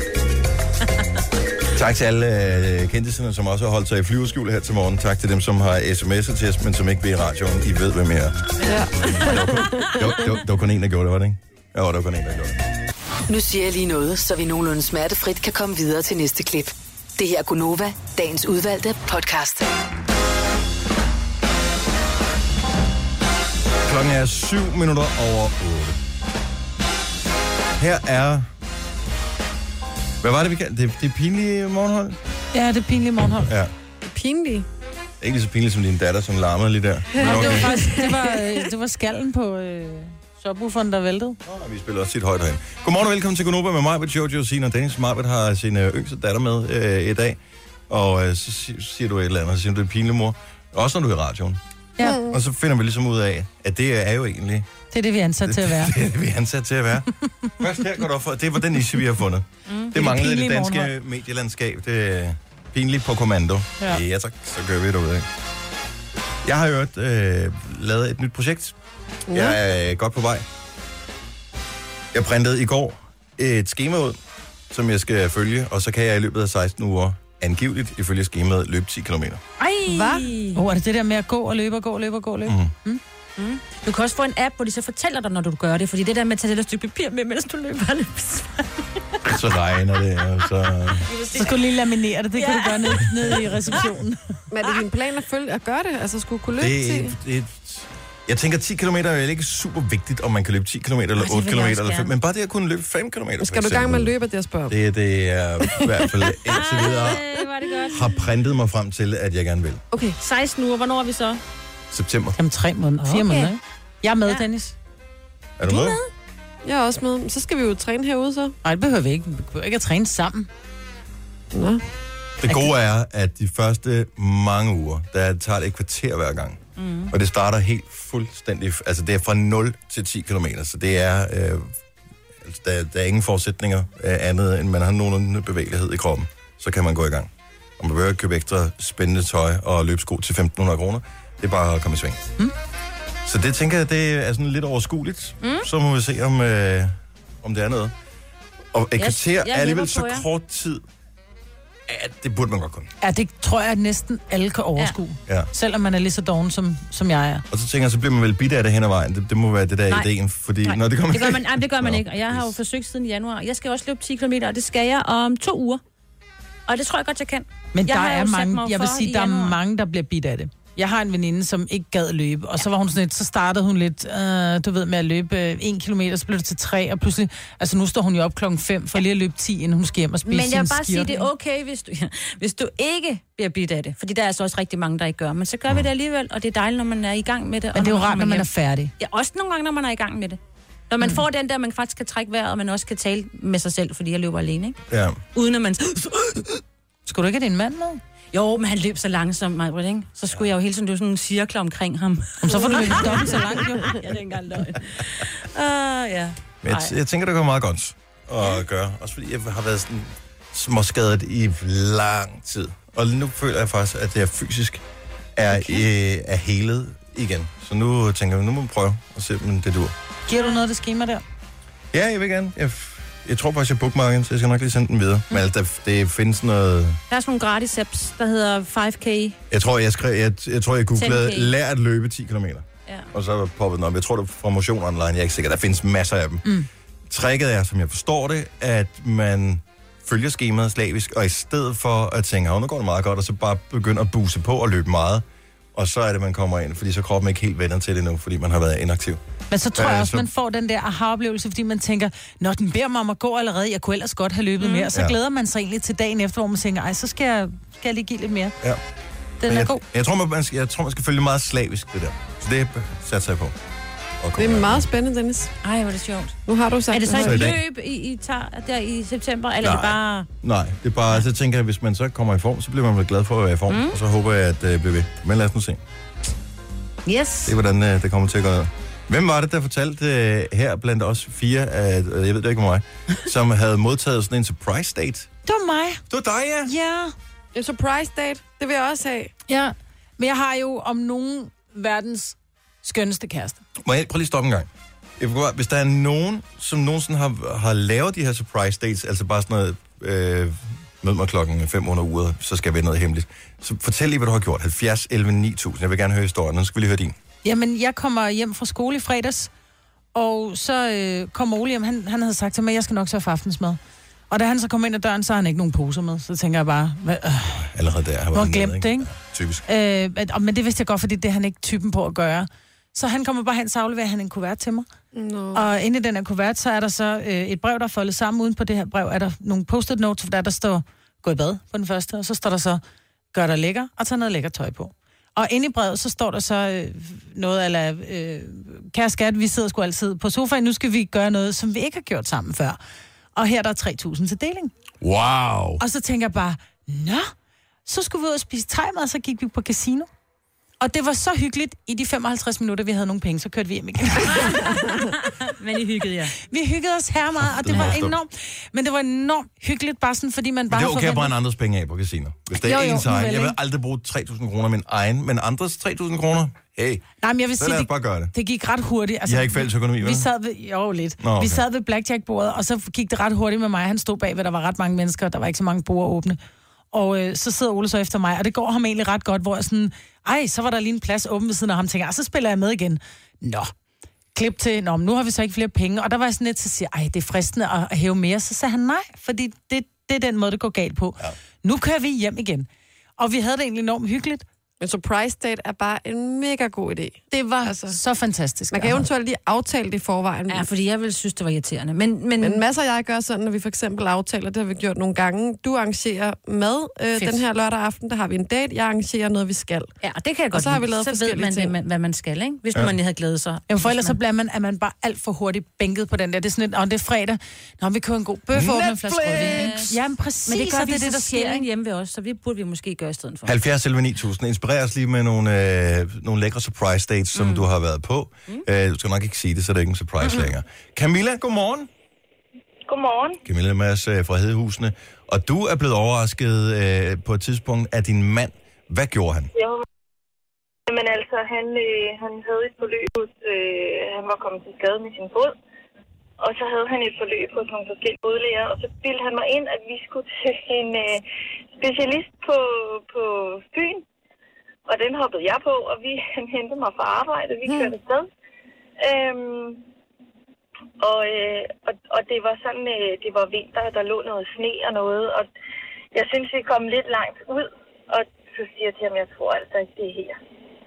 Tak til alle uh, kendtiserne, som også har holdt sig i flyverskjul her til morgen. Tak til dem, som har sms'er til os, men som ikke vil i radioen. I ved, hvem jeg er.
Ja.
Det var, kun, det, var, det, var, det var kun en, der gjorde det, var det ikke? Ja, det var kun en, der gjorde det.
Nu siger jeg lige noget, så vi nogenlunde smertefrit kan komme videre til næste klip. Det her er Gunova, dagens udvalgte podcast.
Klokken er syv minutter over otte. Her er... Hvad var det, vi kaldte? Det, det er pinlige morgenhold?
Ja, det er pinlige morgenhold.
Ja.
Pinlige?
Ikke lige så pinligt som din datter, som larmede lige der.
Ja, okay. Det var faktisk det var, øh, det var skallen på øh, subwooferen, der væltede.
Nå, vi spiller også tit højt herinde. Godmorgen og velkommen til Gunova med mig, med Jojo, Signe og Dennis. Marbet har sin øh, yngste datter med øh, i dag. Og øh, så siger du et eller andet, så siger du, det er pinlig mor. Også når du er i radioen.
Ja.
Og så finder vi ligesom ud af, at det er jo egentlig...
Det er det, vi er ansat til at være.
Det er det, vi er ansat til at være. Først her går det op for, det var den niche, vi har fundet. Mm. Det manglede i det danske morgenhold. Medielandskab. Det er pinligt på kommando. Ja, ja tak. Så gør vi det ud af. Jeg har hørt øh, lavet et nyt projekt. Ja. Jeg er godt på vej. Jeg printede i går et skema ud, som jeg skal følge, og så kan jeg i løbet af seksten uger angiveligt ifølge skemaet løbe ti kilometer.
Ej! Hvad? Oh, er det det der med at gå og løbe og gå og løbe og gå og løbe? Mm.
Mm. Mm. Du kan også få en app, hvor de så fortæller dig, når du gør det, fordi det der med at tage det der stykke papir med, mens du løber, er lidt besværligt.
Så regner det, og så...
Så skal du lige laminere det, det ja. kan du gøre ned, ned i receptionen.
Men er det din plan at, følge, at gøre det? Altså skulle kunne løbe
det,
ti?
Det, jeg tænker, ti kilometer er ikke super vigtigt, om man kan løbe ti kilometer eller otte kilometer eller fem, men bare det at kunne løbe fem kilometer.
Skal du i gang med at løbe, det jeg spørger?
Det, det er i hvert fald indtil videre har printet mig frem til, at jeg gerne vil.
Okay, seksten uger, hvornår er vi så?
September.
Jamen tre måneder, fire okay. måneder, ikke? Jeg er med, ja. Dennis.
Er du, du med? med?
Jeg er også med. Så skal vi jo træne herude, så.
Nej, det behøver vi ikke. Vi behøver ikke at træne sammen.
Nå.
Det gode er, at de første mange uger, der tager det et kvarter hver gang. Mm. Og det starter helt fuldstændig... Altså, det er fra nul til ti kilometer, så det er... Øh, altså, der, der er ingen forudsætninger øh, andet, end man har nogen bevægelighed i kroppen. Så kan man gå i gang. Og man behøver ikke købe ekstra spændende tøj og løbesko til femten hundrede kroner. Det er bare at komme i sving. Mm. Så det tænker jeg, det er sådan lidt overskueligt. Mm. Så må vi se, om, øh, om det er noget. Og et yes, kvarter er alligevel så kort tid, at det burde man godt kunne.
Ja, det tror jeg, at næsten alle kan overskue. Ja. Selvom man er lige så doven, som, som jeg er.
Og så tænker jeg, så bliver man vel bidt af det hen ad vejen. Det, det må være det der nej. ideen, fordi
nej.
når det kommer...
Det gør man, nej, det gør man no. ikke, og jeg har jo forsøgt siden januar. Jeg skal også løbe ti kilometer, og det skal jeg om to uger. Og det tror jeg godt, jeg kan.
Men
jeg
der er mange, jeg vil sige, der er mange, der bliver bidt af det. Jeg har en veninde, som ikke gad løbe, og så var hun sådan lidt, så startede hun lidt, øh, du ved, med at løbe øh, en kilometer, så blev det til tre, og pludselig, altså nu står hun jo op klokken fem, for lige at løbe ti, inden hun skal hjem og spise.
Men jeg vil bare
skirte.
sige, det er okay, hvis du, ja, hvis du ikke bliver bidt af det. Fordi der er altså også rigtig mange, der ikke gør. Men så gør mm. vi det alligevel, og det er dejligt, når man er i gang med det.
Men det er jo rart, når man
hjem.
er færdig.
Ja, også nogle gange, når man er i gang med det. Når man mm. får den der, man faktisk kan trække vejret, og man også kan tale med sig selv, fordi jeg løber alene, ikke?
Ja.
Uden at man...
Skulle du ikke have din mand med?
Jo, men han løb så langsomt, Maj-Brit, ikke? Så skulle jeg jo hele tiden løbe sådan nogle cirkler omkring ham.
Jamen, så får du løbet dobbelt så langt, jo.
Ja, det er ikke engang løgn. Uh, ja.
Men jeg, jeg tænker, det går meget godt at gøre. Også fordi jeg har været sådan småskadet i lang tid. Og nu føler jeg faktisk, at jeg fysisk er, okay. øh, er helet igen. Så nu tænker jeg, nu må vi prøve at se, om det dur.
Giver du noget af det schema der?
Ja, jeg vil gerne. Jeg, jeg tror faktisk, jeg bookmarker, så jeg skal nok lige sende den videre. Mm. Men altså, der, det findes noget...
Der er sådan nogle gratis apps, der hedder fem K.
Jeg tror, jeg, skrev, jeg, jeg, tror, jeg googlede,
ti K.
lær at løbe ti kilometer.
Ja.
Og så poppede den op. Jeg tror, det er fra Motion Online. Jeg er ikke sikker. Der findes masser af dem. Mm. Tricket er, som jeg forstår det, at man følger skemaet slavisk, og i stedet for at tænke, at nu går det meget godt, og så bare begynde at buse på og løbe meget. Og så er det, man kommer ind, fordi så kroppen ikke helt vender til det nu, fordi man har været inaktiv.
Men så tror
Æh,
jeg også,
så...
man får den der aha-oplevelse, fordi man tænker, når den beder mig om at gå allerede, jeg kunne ellers godt have løbet mm. mere. Så
ja.
glæder man sig egentlig til dagen efter, hvor man tænker, ej, så skal jeg, skal jeg lige give lidt mere.
Ja.
Den
Men
er
jeg,
god.
Jeg tror, man skal, jeg tror, man skal følge meget slavisk, det der. Så det satser jeg på.
Det er meget spændende, Dennis.
Ej, hvor er det sjovt.
Nu har du sagt
Er det så
Så i
et
dag-
løb, I, I tager der i september, eller
Nej.
er det bare...
Nej, det er bare, så tænker jeg, at hvis man så kommer i form, så bliver man vel glad for at være i form. Mm. Og så håber jeg, at det bliver ved. Men lad os nu se.
Yes.
Det er, hvordan øh, det kommer til at gå ned. Hvem var det, der fortalte øh, her blandt os fire, at, øh, jeg ved det ikke mig, som havde modtaget sådan en surprise date?
Det var mig.
Det var dig, ja.
Ja.
En surprise date, det vil jeg også have.
Ja, men jeg har jo om nogen verdens skønneste kæreste.
Må jeg prøve lige at stoppe en gang? Jeg vil godt- Hvis der er nogen, som nogensinde har, har lavet de her surprise dates, altså bare sådan noget, øh, mød mig klokken fem under uret, så skal jeg være noget hemmeligt. Så fortæl lige, hvad du har gjort. halvfjerds elleve ni tusind. Jeg vil gerne høre historien. Nu skal vi lige høre din.
Jamen, jeg kommer hjem fra skole i fredags, og så øh, kommer Ole hjem. Han, han havde sagt til mig, at jeg skal nok sørge for aftensmad. Og da han så kommer ind ad døren, så har han ikke nogen poser med. Så tænker jeg bare, hvad, øh,
Allerede der har
hvor
været
han glemt det, ikke?
Ja, typisk.
Øh, men- men det vidste jeg godt, fordi det er han ikke typen på at gøre. Så han kommer bare hen, så afleverer han en kuvert til mig.
No.
Og inde i den her kuvert, så er der så øh, et brev, der er foldet sammen. Uden på det her brev er der nogle post-it notes, der der står, gå i bad på den første. Og så står der så, gør dig lækker, og tag noget lækker tøj på. Og inde i brevet, så står der så øh, noget, eller øh, kære skat, vi sidder sgu altid på sofaen, nu skal vi gøre noget, som vi ikke har gjort sammen før. Og her der er tre tusind til deling.
Wow.
Og så tænker jeg bare, nå, så skulle vi ud og spise thai-mad, og så gik vi på casino. Og det var så hyggeligt. I de femoghalvtreds minutter, vi havde nogle penge, så kørte vi hjem igen.
Men I hyggede jer.
Vi hyggede os her meget, og det var enormt. Men det var enormt hyggeligt, bare sådan, fordi man
Men
bare...
det er
har
okay at
forventet-
brænde andres penge af på casino. Hvis det er
Jo, jo,
ens egen.
vel,
Jeg vil
ikke?
aldrig bruge tre tusind kroner min egen, men andres tre tusind kroner, hey,
Nej, men jeg vil
så
sige,
lad os
det,
bare gøre det.
det gik ret hurtigt.
I har ikke fælles økonomi, vel?
Vi sad ved, jo, lidt.
Nå, okay.
Vi sad ved blackjack-bordet, og så gik det ret hurtigt med mig. Han stod bagved, der var ret mange mennesker, der var ikke så mange borde åbne. Og øh, så sidder Ole så efter mig, og det går ham egentlig ret godt, hvor jeg sådan, ej, så var der lige en plads åben ved siden af ham, tænker, så spiller jeg med igen. Nå, klip til, nå, men nu har vi så ikke flere penge, og der var jeg sådan lidt til at sige, ej, det er fristende at, at hæve mere, så sagde han nej, fordi det, det er den måde, det går galt på. Ja. Nu kører vi hjem igen. Og vi havde det egentlig enormt hyggeligt.
En surprise date er bare en mega god idé.
Det var altså, så fantastisk.
Man kan eventuelt lige aftale det i forvejen.
Ja, fordi jeg ville synes, det var irriterende. Men, men...
men masser af jeg gør sådan, når vi for eksempel aftaler, det har vi gjort nogle gange. Du arrangerer mad øh, den her lørdag aften, der har vi en date. Jeg arrangerer noget, vi skal.
Ja, og det kan jeg godt
Og så har vi
lide.
lavet
Så ved
forskellige
man,
ting.
det, man, hvad man skal, ikke? Hvis
Ja.
ja. man havde glædet sig.
Jamen for ellers så bliver man, er man bare alt for hurtigt bænket på den der. Det er sådan lidt, og det er fredag. Nå, vi kører en god bøf og en flaske rødvin. Ja, men præcis.
Men det gør
så
vi
det,
det,
det, der sker, ikke?
hjemme ved os, så vi burde vi måske gøre i stedet for.
halvfjerds elleve ni tusind. Inspirer os lige med nogle, øh, nogle lækre surprise dates, som mm. du har været på. Mm. Øh, du skal nok ikke sige det, så det er ikke en surprise mm-hmm. længere. Camilla, godmorgen.
Godmorgen.
Camilla Mads øh, fra Hedehusene. Og du er blevet overrasket øh, på et tidspunkt af din mand. Hvad gjorde han?
Jo, men altså, han, øh, han havde et forløb hos, øh, han var kommet til skade med sin fod, og så havde han et forløb hos nogle forskellige fodlæger, og så bildte han mig ind, at vi skulle til en øh, specialist på, på Fyn, og den hoppede jeg på, og vi, han hentede mig fra arbejde, vi kørte afsted. Øhm, og, øh, og, og det var sådan, øh, det var vinter, der lå noget sne og noget, og jeg synes, vi kom lidt langt ud, og så siger jeg til ham, jeg tror altså ikke, det er her.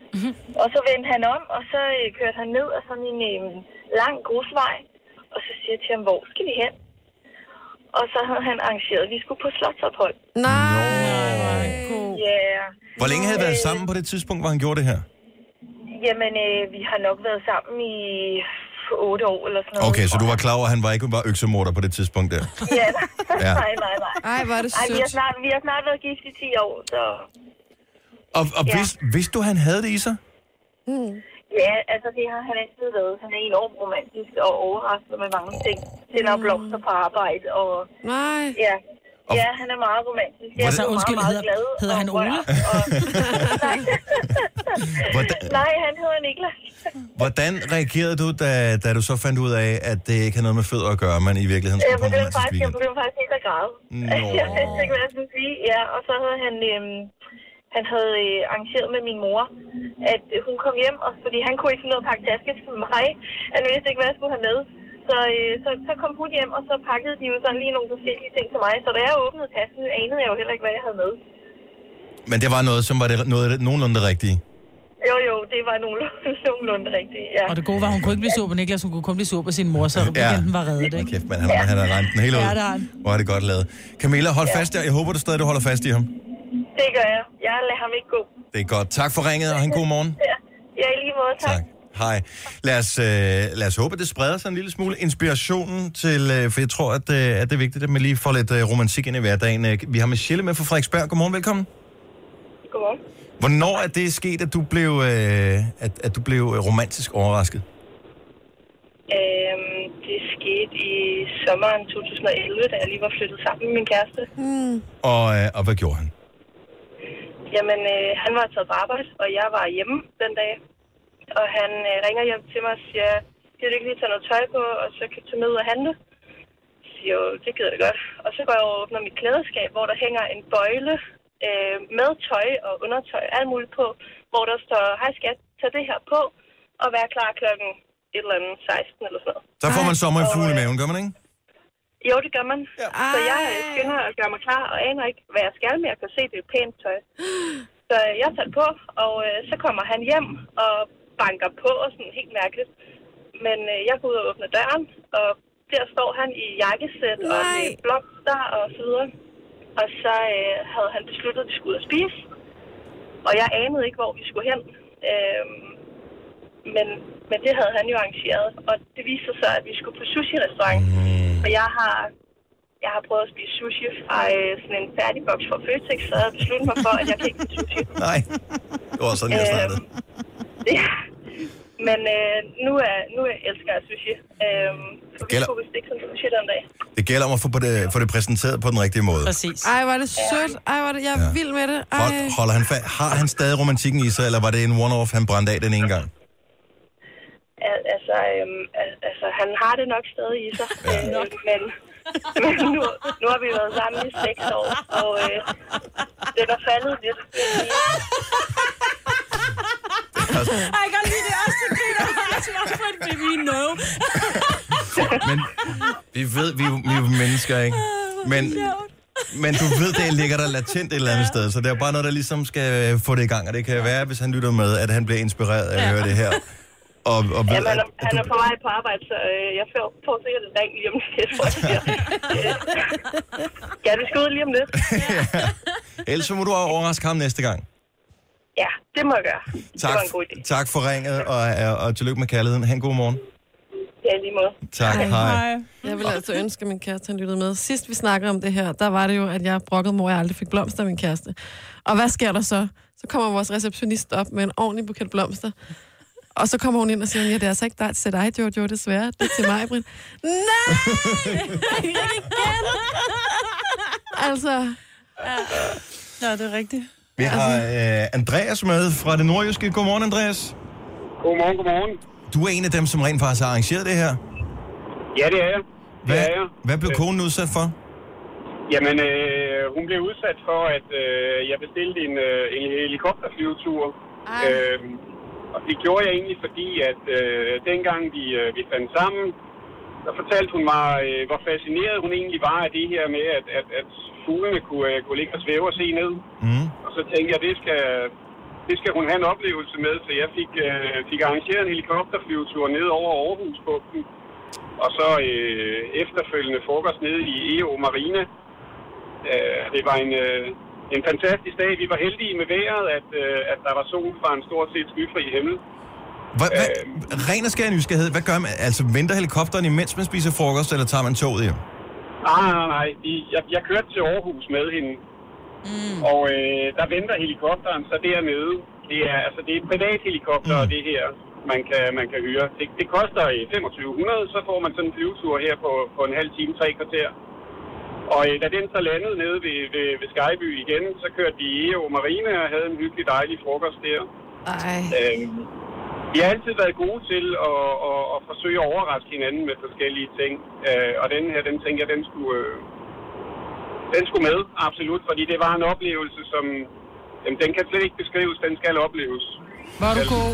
Og så vendte han om, og så øh, kørte han ned ad sådan en øh, lang grusvej. Og så siger jeg til ham, hvor skal vi hen? Og så havde han arrangeret, at vi skulle på slotsophold.
Nej!
Ja. Yeah.
Hvor længe havde I været sammen på det tidspunkt, hvor han gjorde det her?
Jamen, øh, vi har nok været sammen i otte år eller sådan noget.
Okay, så du var klar over, at han var ikke bare øksemorder på det tidspunkt der?
Ja,
ja.
nej, nej, nej.
Ej, hvor er det sødt.
Ej, vi har snart, vi har snart været gift i ti år, så...
Og, og
ja.
vidste, vidste du, han havde det i sig?
Mm. Ja, altså det har han altid været. Han er enormt romantisk og overrasket med mange ting. Tænder og blomster på arbejde og...
Nej.
Ja. Ja, han er meget romantisk. Jeg
altså,
er
undskyld,
meget, meget
hedder,
glad
hedder han Ole?
Og... Nej.
Hvordan...
Nej, han hedder Niklas.
Hvordan reagerede du, da, da du så fandt ud af, at det ikke har noget med fødder at gøre, men i virkeligheden skulle på en romantisk
weekend? Jeg blev faktisk helt af græde. Jeg vidste ikke, hvad jeg skulle sige. Ja, og så havde han... Øhm, han havde øh, arrangeret med min mor, at øh, hun kom hjem, og, fordi han kunne ikke finde noget at pakke taske til mig. Han vidste ikke, hvad jeg skulle have med. Så, øh, så, så kom hun hjem, og så pakkede de jo sådan lige nogle forskellige ting til mig. Så da jeg åbnede tasken, anede jeg jo heller ikke, hvad jeg havde med.
Men det var noget, som var det, noget nogenlunde det rigtige?
Jo, jo, det var nogenlunde, nogenlunde rigtigt, ja.
Og det gode var, hun kunne ikke blive sur på Niklas, hun kunne kun blive sur på sin mor, så weekenden var reddet, ikke?
Kæft, men han, ja. han har regnet den hele ud.
Ja, det har han.
Hvor er det godt lavet. Camilla, hold ja. fast der. Jeg håber, du stadig du holder fast i ham.
Det gør jeg. Jeg lader ham ikke gå.
Det er godt. Tak for ringet, og have en god morgen.
Ja, ja i lige måde. Tak. tak.
Hej. Lad os, øh, lad os håbe, at det spreder sig en lille smule inspirationen til, øh, for jeg tror, at, øh, at det er vigtigt, at man lige får lidt øh, romantik ind i hverdagen. Vi har Michelle med fra Frederiksberg. Godmorgen, velkommen.
Godmorgen.
Hvornår er det sket, at du blev, øh, at, at du blev romantisk overrasket?
Øhm, det skete i sommeren to tusind og elleve, da jeg lige var flyttet sammen med min kæreste.
Mm.
Og, øh, og hvad gjorde han?
Jamen, øh, han var taget på arbejde, og jeg var hjemme den dag. Og han øh, ringer hjem til mig og siger, kan du ikke lige tage noget tøj på, og så kan du tage med ud og handle? Jeg siger jo, det gider jeg godt. Og så går jeg over og åbner mit klædeskab, hvor der hænger en bøjle øh, med tøj og undertøj, alt muligt på, hvor der står, hej skat, tag det her på, og vær klar klokken et eller andet seksten eller sådan noget.
Så får man sommer i fugle i maven, gør man ikke?
Jo, det gør man. Ja. Så jeg skynder og gør mig klar, og aner ikke, hvad jeg skal, men jeg kan se, det er pænt tøj. Så jeg tager på, og øh, så kommer han hjem og banker på, og sådan helt mærkeligt. Men øh, jeg går ud og åbner døren, og der står han i jakkesæt og med blomster og så videre. Og så øh, havde han besluttet, at vi skulle ud og spise. Og jeg anede ikke, hvor vi skulle hen. Øhm, men, men det havde han jo arrangeret. Og det viste sig, at vi skulle på sushi-restaurant. Mm. Og jeg har, jeg har prøvet at spise sushi fra øh, sådan en færdig boks fra Føtex, så jeg havde besluttet mig for, at jeg kan ikke lide sushi.
Nej, det var sådan, jeg startede.
Øh, ja, men øh, nu, er, nu er jeg elsker jeg sushi. Øh, for vi skulle vist ikke sådan sushi den dag.
Det gælder om at få, på det, få det præsenteret på den rigtige måde.
Præcis.
Ej, var det sødt. Ej, var det, jeg er ja. vild med det. Ej.
Hold, holder han fa- har han stadig romantikken i sig, eller var det en one-off, han brændte af den ene gang?
Al- altså, øhm, al- altså, han har det nok stadig i sig. Ja. Øh, men men nu, nu har vi været sammen i seks år, og øh, det er faldet lidt.
Ej, jeg kan lide det også, det griner mig. Vi know.
Men vi ved, vi, vi er jo mennesker, ikke? Men, men du ved, det ligger der latent et eller andet sted, så det er bare noget, der ligesom skal få det i gang, og det kan være, hvis han lytter med, at han bliver inspireret af at høre det her. Og, og ved,
Jamen, han, er,
at, at
han
du...
er på vej på arbejde, så øh, jeg får, får sikkert et ring lige om lidt, tror jeg. Ja, vi skal ud lige om lidt.
Ja. Ellers må du overraske ham næste gang.
Ja, det må jeg gøre.
Tak,
det var en god idé.
Tak for ringet, og, og, og tillykke med kærligheden. Ha' en god morgen.
Ja, lige måde.
Tak, hej. hej.
Jeg ville altså ønske, at min kæreste han lyttede med. Sidst vi snakkede om det her, der var det jo, at jeg brokkede mor, jeg aldrig fik blomster af min kæreste. Og hvad sker der så? Så kommer vores receptionist op med en ordentlig buket blomster. Og så kommer hun ind og siger, ja, det er altså ikke dig til dig, Jojo, desværre. Det er til mig, Britt. Nej! Ikke igen! Altså...
Ja. ja, det er rigtigt.
Vi har øh, Andreas med fra det nordjyske. Godmorgen, Andreas.
Godmorgen, godmorgen.
Du er en af dem, som rent faktisk har arrangeret det her.
Ja, det er jeg.
Hvad,
det er jeg.
hvad blev konen udsat for?
Jamen, øh, hun blev udsat for, at øh, jeg bestilte en, øh, en helikopterflyvetur. Øh, og det gjorde jeg egentlig, fordi at øh, dengang vi, øh, vi fandt sammen, der fortalte hun mig, øh, hvor fascineret hun egentlig var af det her med, at, at, at fuglene kunne, øh, kunne ligge og svæve og se ned. Mm. Og så tænkte jeg, det skal, det skal hun have en oplevelse med, så jeg fik, øh, fik arrangeret en helikopterflyvetur ned over Aarhusbugten, og så øh, efterfølgende frokost nede i E O Marina. Øh, det var en, øh, en fantastisk dag. Vi var heldige med vejret, at, øh, at der var sol fra en stort set skyfri himmel.
Hvad, hvad, ren og skær nysgerrighed, hvad gør man? Altså, venter helikopteren imens man spiser frokost, eller tager man toget hjem?
Nej, nej, nej. De, jeg, jeg kørte til Aarhus med hende, mm. og øh, der venter helikopteren så dernede. Det er, altså, det er privathelikopter, mm. det her, man kan, man kan høre. Det, det koster femogtyve hundrede, så får man sådan en flyvetur her på, på en halv time, tre kvarter. Og øh, da den så landede nede ved, ved, ved Skyby igen, så kørte de i E O Marina og havde en hyggelig dejlig frokost der.
Ej.
Øh, Vi har altid været gode til at, at, at forsøge at overraske hinanden med forskellige ting. Øh, og den her, den tænker jeg, den skulle, øh, den skulle med, absolut. Fordi det var en oplevelse, som jamen, den kan slet ikke beskrives, den skal opleves.
Var du god?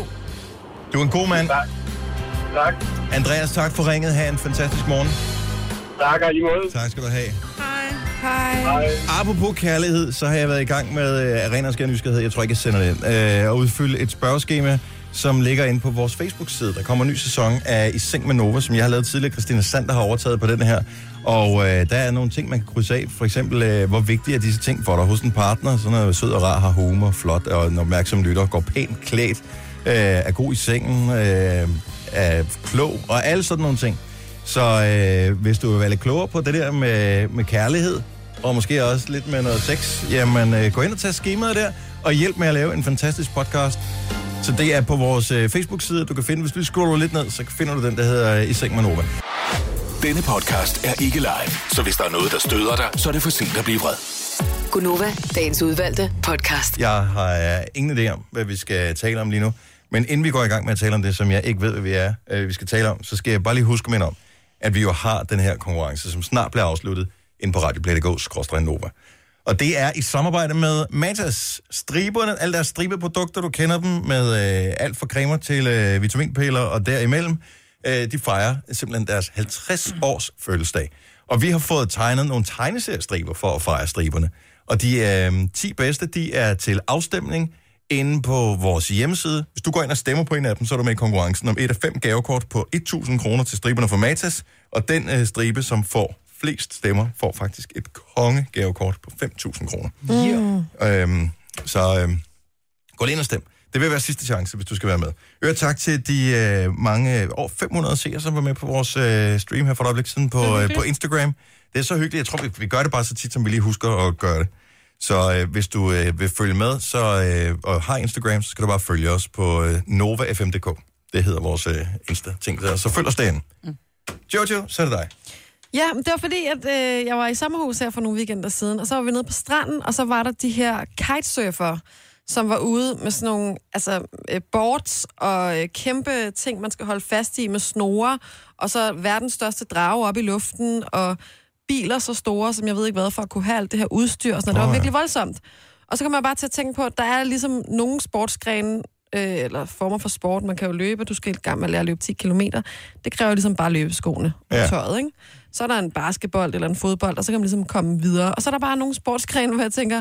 Du er en god mand.
Tak. Tak.
Andreas, tak for ringet. Ha' en fantastisk morgen.
Tak, og i måde.
Tak skal du have.
Hej. Hej.
Hej.
Apropos kærlighed, så har jeg været i gang med uh, ren og skær nysgerrighed. Jeg tror ikke, jeg sender det ind. Uh, at udfylde et spørgeskema, som ligger inde på vores Facebook-side. Der kommer en ny sæson af I Seng med Nova, som jeg har lavet tidligere. Christina Sander har overtaget på den her. Og øh, der er nogle ting, man kan krydse af. For eksempel, øh, hvor vigtige er disse ting for dig hos en partner? Sådan noget sød og rar, har humor, flot og en opmærksom lytter, går pænt klædt, øh, er god i sengen, øh, er klog og alle sådan nogle ting. Så øh, hvis du vil være lidt klogere på det der med, med kærlighed, og måske også lidt med noget sex, jamen øh, gå ind og tag skemaet der, og hjælp med at lave en fantastisk podcast. Så det er på vores øh, Facebook-side, du kan finde. Hvis du scroller lidt ned, så finder du den, der hedder I Seng med Nova.
Denne podcast er ikke live, så hvis der er noget, der støder dig, så er det for sent at blive vred.
Gunova, dagens udvalgte podcast.
Jeg har øh, ingen idé om, hvad vi skal tale om lige nu. Men inden vi går i gang med at tale om det, som jeg ikke ved, hvad vi er, øh, vi skal tale om, så skal jeg bare lige huske mig om, at vi jo har den her konkurrence, som snart bliver afsluttet inde på radioplay punktum d k skråstreg nova. Og det er i samarbejde med Matas. Striberne, alle deres stribeprodukter, du kender dem, med øh, alt fra cremer til øh, vitaminpiller og derimellem. Øh, de fejrer simpelthen deres halvtreds års fødselsdag. Og vi har fået tegnet nogle tegneseriestriber for at fejre striberne. Og de øh, ti bedste, de er til afstemning inde på vores hjemmeside. Hvis du går ind og stemmer på en af dem, så er du med i konkurrencen om et af fem gavekort på tusind kroner til striberne fra Matas. Og den øh, stribe, som får flest stemmer, får faktisk et kongegavekort på fem tusind kroner. Yeah. Øhm, så øhm, gå lige ind og stem. Det vil være sidste chance, hvis du skal være med. Øre tak til de øh, mange, over fem hundrede seere, som var med på vores øh, stream her for et øjeblik siden på, øh, på Instagram. Det er så hyggeligt. Jeg tror, vi, vi gør det bare så tit, som vi lige husker at gøre det. Så øh, hvis du øh, vil følge med så, øh, og har Instagram, så skal du bare følge os på øh, Nova F M punktum d k. Det hedder vores øh, Insta-ting. Så følg os derinde. Mm. Jojo, så er det dig.
Ja, det var fordi, at øh, jeg var i sommerhus her for nogle weekender siden, og så var vi nede på stranden, og så var der de her kitesurfere, som var ude med sådan nogle altså, øh, boards og øh, kæmpe ting, man skal holde fast i med snore, og så verdens største drage op i luften, og biler så store, som jeg ved ikke hvad, for at kunne have alt det her udstyr, og sådan, oh, det var virkelig voldsomt. Og så kommer jeg bare til at tænke på, at der er ligesom nogle sportsgrene, øh, eller former for sport, man kan jo løbe, du skal i gang med at lære at løbe ti kilometer, det kræver ligesom bare løbeskoene og ja. tøjet, ikke? Så er der en basketball eller en fodbold, og så kan man ligesom komme videre. Og så er der bare nogle sportsgrene, hvor jeg tænker,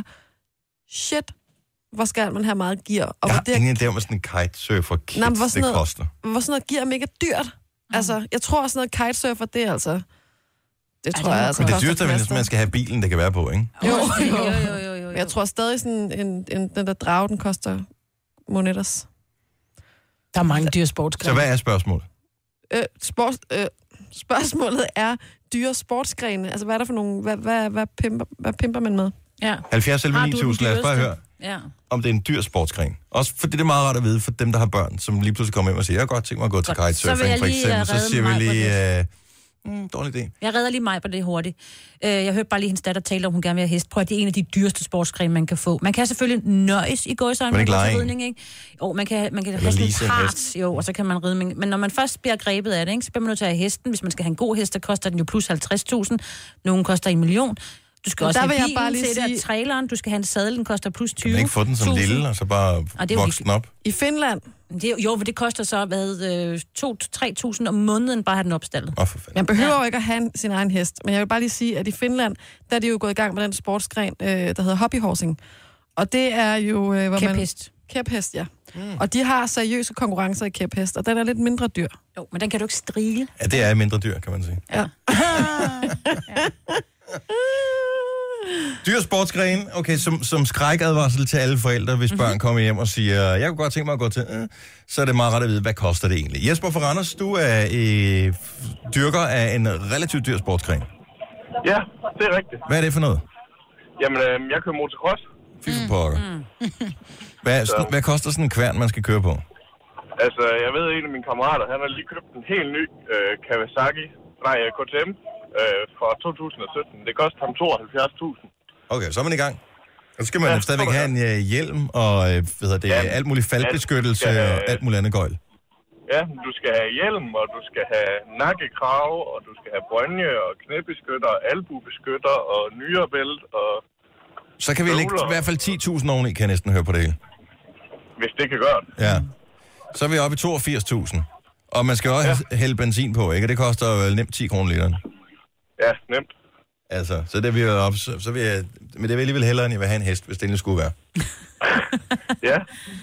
shit, hvor skal man have meget gear? Og
jeg har
det
ingen idé om, hvad sådan en kitesurfer-kit,
nej, hvor
det
noget,
koster.
Hvor sådan noget gear er mega dyrt. Mm. Altså, jeg tror sådan noget kitesurfer, det er altså... Det tror Ej, jeg altså
men det dyreste er vel, hvis man skal have bilen, det kan være på, ikke?
Jo, jo, jo, jo, jo, jo. Jeg tror stadig sådan, en, en, den der drage, den koster monetters.
Der er mange dyre sportsgrene.
Så hvad er spørgsmålet?
Øh, sport, øh, spørgsmålet er dyre sportsgrene. Altså, hvad er der for nogle... Hvad, hvad, hvad, pimper, hvad pimper man med?
Ja.
halvfjerds elleve ni tusind, lad os bare høre,
ja.
om det er en dyr sportsgren. Også fordi det er meget rart at vide for dem, der har børn, som lige pludselig kommer hjem og siger, jeg har godt tænkt mig at gå til kitesurfing, for eksempel. Så siger vi lige... Øh, mm, dårlig idé.
Jeg redder lige mig på det hurtigt. Jeg hørte bare lige hendes datter tale om, hun gerne vil have hest. Prøv at det er en af de dyreste sportsgrene, man kan få. Man kan selvfølgelig nøjes i gåsøjne med ridning, ikke? Jo, man kan, man kan have sådan et part, jo, og så kan man ride. Men når man først bliver grebet af det, ikke, så bliver man nødt til at have hesten. Hvis man skal have en god hest, så koster den jo plus halvtreds tusind. Nogle koster en million. Du skal også
der
have bilen
bare lige
til
sige...
det, traileren, du skal have en sadel, den koster plus tyve.
Kan man ikke få den som lille, og så bare vokse den op?
I Finland?
Det, jo, for det koster så, hvad, to til tre tusind om måneden, bare at have den opstallet.
Oh, for fanden.
Man behøver jo ikke at have sin egen hest, men jeg vil bare lige sige, at i Finland, der er de jo gået i gang med den sportsgren, øh, der hedder hobbyhorsing. Og det er jo... Øh, hvor
Kæphest.
Kæphest, ja. Mm. Og de har seriøse konkurrencer i kæphest, og den er lidt mindre dyr.
Jo, men den kan du ikke strile.
Ja, det er mindre dyr, kan man sige.
Ja.
Dyr sportsgren, okay, som, som skrækadvarsel til alle forældre, hvis børn kommer hjem og siger, jeg kunne godt tænke mig at gå til, øh, så er det meget ret at vide, hvad koster det egentlig? Jesper fra Randers, du er øh, dyrker af en relativt dyr sportsgren.
Ja, det er rigtigt.
Hvad er det for noget?
Jamen, øh, jeg kører motocross.
Fy for pokker. Hvad, sådan, hvad koster sådan en kværn, man skal køre på?
Altså, jeg ved, en af mine kammerater, han har lige købt en helt ny øh, Kawasaki, nej, K T M, øh, fra to tusind og sytten. Det koster ham tooghalvfjerds tusind.
Okay, så er man i gang. Og så skal man ja, stadigvæk have en uh, hjelm og uh, hvad hedder det, ja, alt muligt faldbeskyttelse have, og alt muligt andet gøjl.
Ja, du skal have hjelm, og du skal have nakkekrav, og du skal have brønje og knæbeskytter, albubeskytter og nyrebælt og...
Så kan vi lægge i hvert fald ti tusind oveni, kan jeg næsten høre på det hele.
Hvis det kan gøre det.
Ja. Så er vi oppe i toogfirs tusind. Og man skal også ja. hælde benzin på, ikke? Det koster vel nemt ti kroner literen.
Ja, nemt.
Altså, så det vil jeg op, så, så vil jeg, men det vil alligevel hellere, end jeg vil have en hest, hvis det endelig skulle være.
Ja.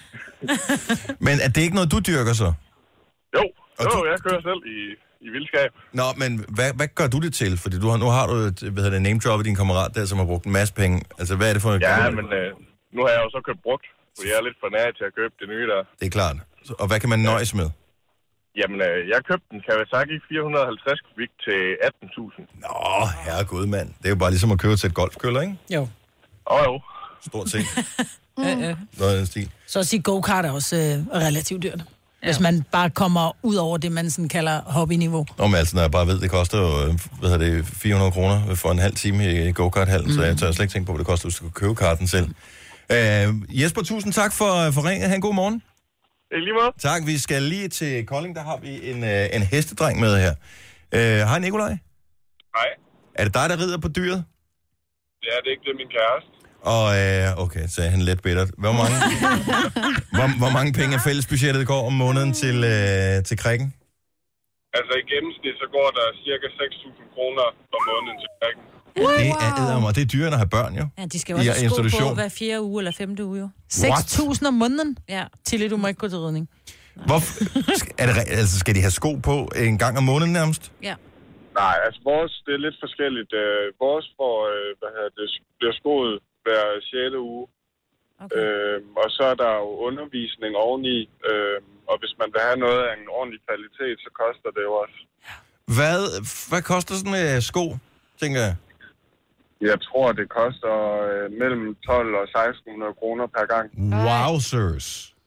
Men er det ikke noget, du dyrker så?
Jo,
og
jo
du...
jeg kører selv i, i vildskab.
Nå, men hvad, hvad gør du det til? Fordi du har, nu har du et, hvad hedder det, name-drop af din kammerat der, som har brugt en masse penge. Altså, hvad er det for en...
Ja, men øh, nu har jeg jo så købt brugt, for jeg er lidt for nær til at købe det nye der.
Det er klart. Og hvad kan man nøjes med?
Jamen, øh, jeg købte en Kawasaki fire hundrede og halvtreds kubik til atten tusind.
Nå, herregud, mand. Det er jo bare ligesom at købe til et golfkøller, ikke?
Jo.
Åh, oh, jo.
Stort set.
mm.
Noget af den stil.
Så at sige, go-kart er også øh, relativt dyrt. Ja. Hvis man bare kommer ud over det, man sådan kalder hobbyniveau.
Nå, men altså, når jeg bare ved, det koster jo, hvad hedder det, fire hundrede kroner for en halv time i go-kart-hallen, mm. så jeg tør slet ikke tænke på, hvad det koster, hvis du skal købe karten selv. Mm. Uh, Jesper, tusind tak for, for ringet. Ha' en god morgen.
Lige måde.
Tak. Vi skal lige til Kolding, der har vi en, uh, en hestedreng med her. Uh, hej, Nikolaj.
Hej.
Er det dig, der rider på dyret?
Det er det ikke, det er min kæreste.
Og uh, okay, så er han lidt bitter. Hvor mange, hvor, hvor mange penge er fællesbudgettet går om måneden til, uh, til krikken?
Altså i gennemsnit, så går der cirka seks tusind kroner om måneden til krikken.
Wow. Det er eddermor, og det er dyrere at have børn, jo.
Ja, de skal jo også have sko på hver fjerde uge eller femte uge, jo.
seks tusind om måneden?
Ja.
Tilly, du må ikke gå til ridning.
Hvorfor? Er det, altså, skal de have sko på en gang om måneden nærmest?
Ja.
Nej, altså vores, det er lidt forskelligt. Uh, vores får, uh, hvad hedder det, bliver skoet hver sjette uge. Okay. Uh, og så er der jo undervisning oveni. Uh, og hvis man vil have noget af en ordentlig kvalitet, så koster det jo også.
Hvad, hvad koster sådan en uh, sko, tænker jeg?
Jeg tror, det koster uh, mellem tolv og seksten hundrede kroner per gang.
Wowzers.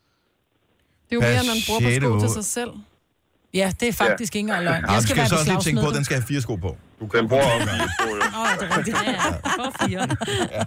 Det er jo mere, når man bruger på sko til sig selv.
Ja, det er faktisk ja. ikke engang løgn.
Jeg skal, skal så også lige tænke på, at den skal have fire sko på.
Du kan bruge også fire sko, jo.
Åh, det er rigtigt. Ja, ja. For fire.
Ja.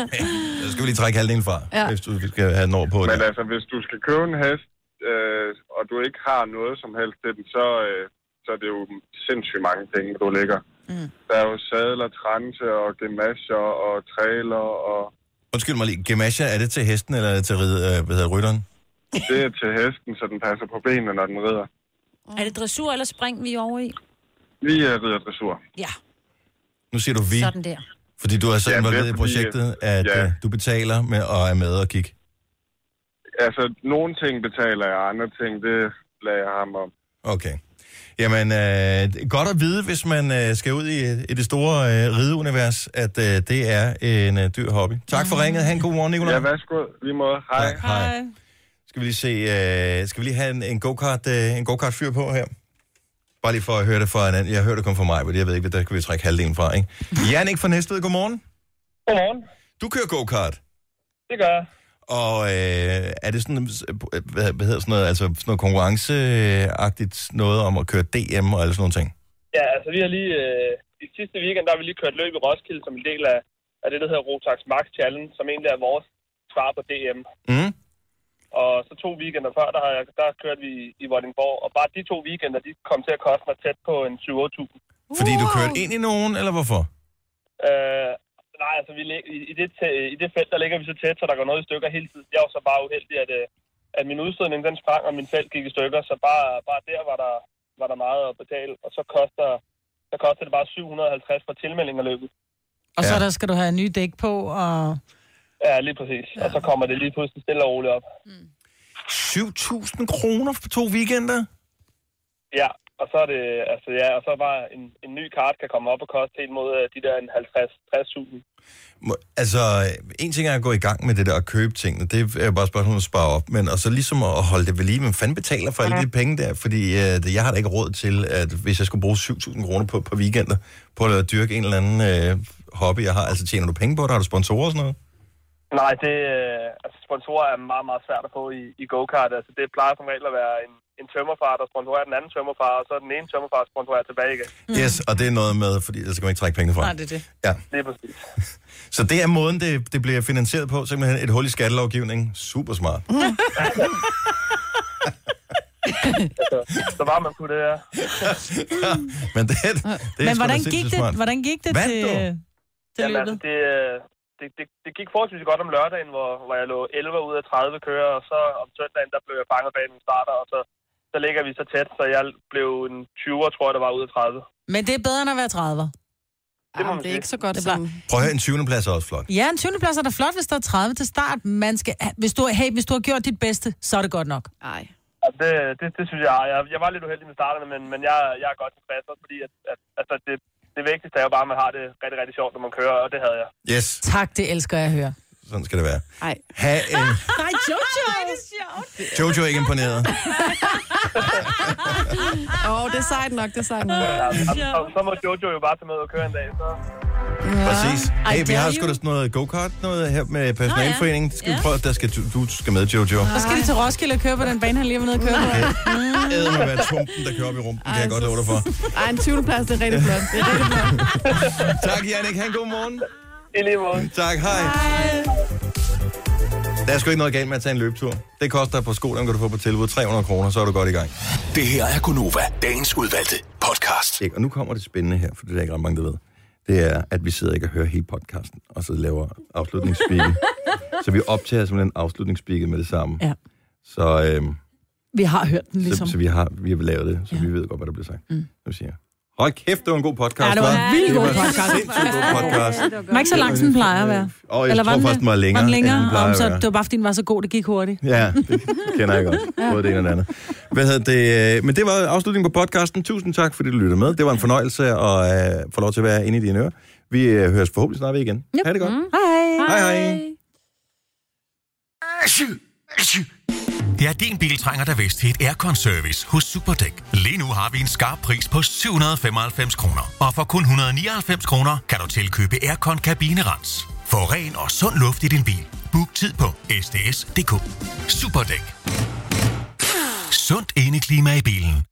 Så skal vi lige trække halvdelen fra, ja. hvis du skal have den over på det.
Men altså, hvis du skal købe en hest, øh, og du ikke har noget som helst til den, så, øh, så er det jo sindssygt mange penge, du lægger. Mm. Der er jo sadler, transe og gemasher og trailer og...
Undskyld mig lige, gemasher, er det til hesten eller er det til rid, øh, hvad hedder, rytteren?
Det er til hesten, så den passer på benene, når den rider.
Er det dressur eller spring, vi er over i?
Vi er rider dressur.
Ja.
Nu siger du vi.
Sådan der.
Fordi du er så involveret i projektet, at ja. uh, du betaler med og er med og kigge.
Altså, nogle ting betaler jeg, andre ting, det lader jeg ham om.
Okay. Jamen, øh, godt at vide, hvis man øh, skal ud i, i det store øh, rideunivers, at øh, det er en øh, dyr hobby. Tak for ringet. Ha' en god morgen, Nicolaj.
Ja, værsgo. Lige måde. Hej.
Tak. Hej. Skal vi lige se, øh, skal vi lige have en, en go-kart, øh, en go-kart-fyr på her? Bare lige for at høre det fra en anden. Jeg hørte det kun fra mig, men jeg ved ikke, der kan vi trække halvdelen fra, ikke? Jannik fra Næstved, godmorgen.
Godmorgen.
Du kører go-kart.
Det gør jeg.
Og øh, er det sådan, hvad, hvad hedder sådan noget, altså sådan noget konkurrenceagtigt noget om at køre D M og alle sådan nogle ting?
Ja, altså vi har lige, øh, i sidste weekend, der har vi lige kørt løb i Roskilde som en del af, af det, der hedder Rotax Max Challenge, som egentlig er vores svar på D M.
Mm.
Og så to weekender før, der, har jeg, der kørte vi i Vordingborg, og bare de to weekender, de kom til at koste mig tæt på en syv otte tusind.
Fordi du kørte ind i nogen, eller hvorfor?
Øh, nej, altså vi, i, i, det, i det felt, der ligger vi så tæt, så der går noget i stykker hele tiden. Jeg var så bare uheldig, at, at min udstødning, den sprang, og min felt gik i stykker, så bare, bare der var der, var der meget at betale. Og så koster, så koster det bare syv hundrede og halvtreds for tilmelding af løbet.
Og så ja. der skal du have en ny dæk på, og...
Ja, lige præcis. Ja. Og så kommer det lige pludselig stille og roligt op.
Mm. syv tusind kroner for to weekender?
Ja, og så er det, altså ja, og så bare en, en ny kart kan komme op og koste helt mod de der en halvtreds til tres tusind.
Altså, en ting er at gå i gang med det der at købe tingene, det er bare spørgsmål at spare op, men og så ligesom at holde det ved lige, men fanden betaler for alle de penge der, fordi uh, jeg har da ikke råd til, at hvis jeg skulle bruge syv tusind kroner på, på weekender, på at dyrke en eller anden uh, hobby, jeg har, altså tjener du penge på det? Har du sponsorer og sådan noget?
Nej, det, øh, altså sponsorer er meget, meget svært at få i, i go-kart. Altså, det plejer som regel at være en, en tømmerfar, der sponsorerer den anden tømmerfar, og så den ene tømmerfar sponsorerer tilbage igen.
Mm. Yes, og det er noget med, fordi ellers kan man ikke trække pengene fra.
Nej, det er det.
Ja.
Det er præcis.
Så det er måden, det, det bliver finansieret på, simpelthen et hul i skattelovgivning. Super smart. Mm.
altså, så var man kunne det, ja.
ja men det, det er
Men hvordan
sgu da
gik, det,
smart.
hvordan gik det
Vandt
til,
du?
til
Jamen, altså, det, det, det, det gik forholdsvis godt om lørdagen, hvor, hvor jeg lå elleve ud af tredive kører, og så om søndagen, der blev jeg fanget bag nogle starter, og så, så ligger vi så tæt, så jeg blev en tyver, tror jeg, der var ud af tredive.
Men det er bedre end at være tredive.
Det, ja, det er ikke så godt som...
Prøv at høre, en tyvende plads er også flot.
Ja, en tyvende plads er da flot, hvis der er tredive til start. Man skal, hvis, du, hey, hvis du har gjort dit bedste, så er det godt nok.
Nej.
Ja, det, det, det synes jeg. jeg. Jeg var lidt uheldig med starterne, men, men jeg, jeg er godt tilfreds, fordi at, at, altså det, det vigtigste er jo bare, at man har det rigtig, rigtig sjovt, når man kører, og det havde jeg.
Yes.
Tak, det elsker jeg at høre.
Sådan skal det være.
Nej.
Ha' en...
Nej, Jojo! Ej, det er sjovt.
Jojo er ikke imponeret.
Åh, oh, det er sejt nok, det er sejt nok.
Ja, så, så må Jojo jo bare tage med og køre en dag, så...
Ja. Præcis. Hey, vi har sgu da sådan noget go-kart, noget her med personalforeningen. Det skal vi prøve, der skal du, du skal med, Jojo.
Så skal de til Roskilde og køre på den bane, han lige var nede og køre på.
Okay. Æder må være tumpen, der kører op i rumpen, kan jeg godt love dig for.
Ej, en tyvende plads, det er rigtig flot. Det er rigtig flot.
Tak, Jannik. Ha' en god morgen.
I lige måde.
Tak, hej. hej. Der er sgu ikke noget galt med at tage en løbetur. Det koster på skolen, kan du få på tilbud tre hundrede kroner, så er du godt i gang.
Det her er Gonova, dagens udvalgte podcast.
Og nu kommer det spændende her, for det er ikke ret mange, der ved. Det er, at vi sidder ikke og hører hele podcasten, og så laver afslutningsspeaket. Så vi optager simpelthen afslutningsspeaket med det samme.
Ja.
Så, øhm,
vi har hørt den ligesom.
Så, så vi, har, vi har lavet det, så ja. vi ved godt, hvad der bliver sagt. Mm. Så siger jeg, hold kæft, det var en god podcast.
Ja, det var en vildt god podcast.
Sindssygt god podcast.
Den var ikke så lang, som den plejer at være.
Og jeg
Eller
tror
var
faktisk, den var længere.
Var den længere? Om, så
det
var bare, fordi den var så god, det gik hurtigt.
Ja, det kender jeg godt. Både det ene og det andet. Hvad hedder det? Men det var afslutningen på podcasten. Tusind tak, fordi du lyttede med. Det var en fornøjelse at uh, få lov til at være inde i dine ører. Vi uh, høres forhåbentlig snart ved igen. Yep. Ha' det godt.
Mm. Hej.
Hej, hej.
Ja, din bil trænger da vist til et aircon-service hos Superdæk. Lige nu har vi en skarp pris på syv hundrede og femoghalvfems kroner. Og for kun et hundrede og nioghalvfems kroner kan du tilkøbe aircon-kabinerens. Få ren og sund luft i din bil. Book tid på s d s punktum d k. Superdæk. Sundt indeklima i bilen.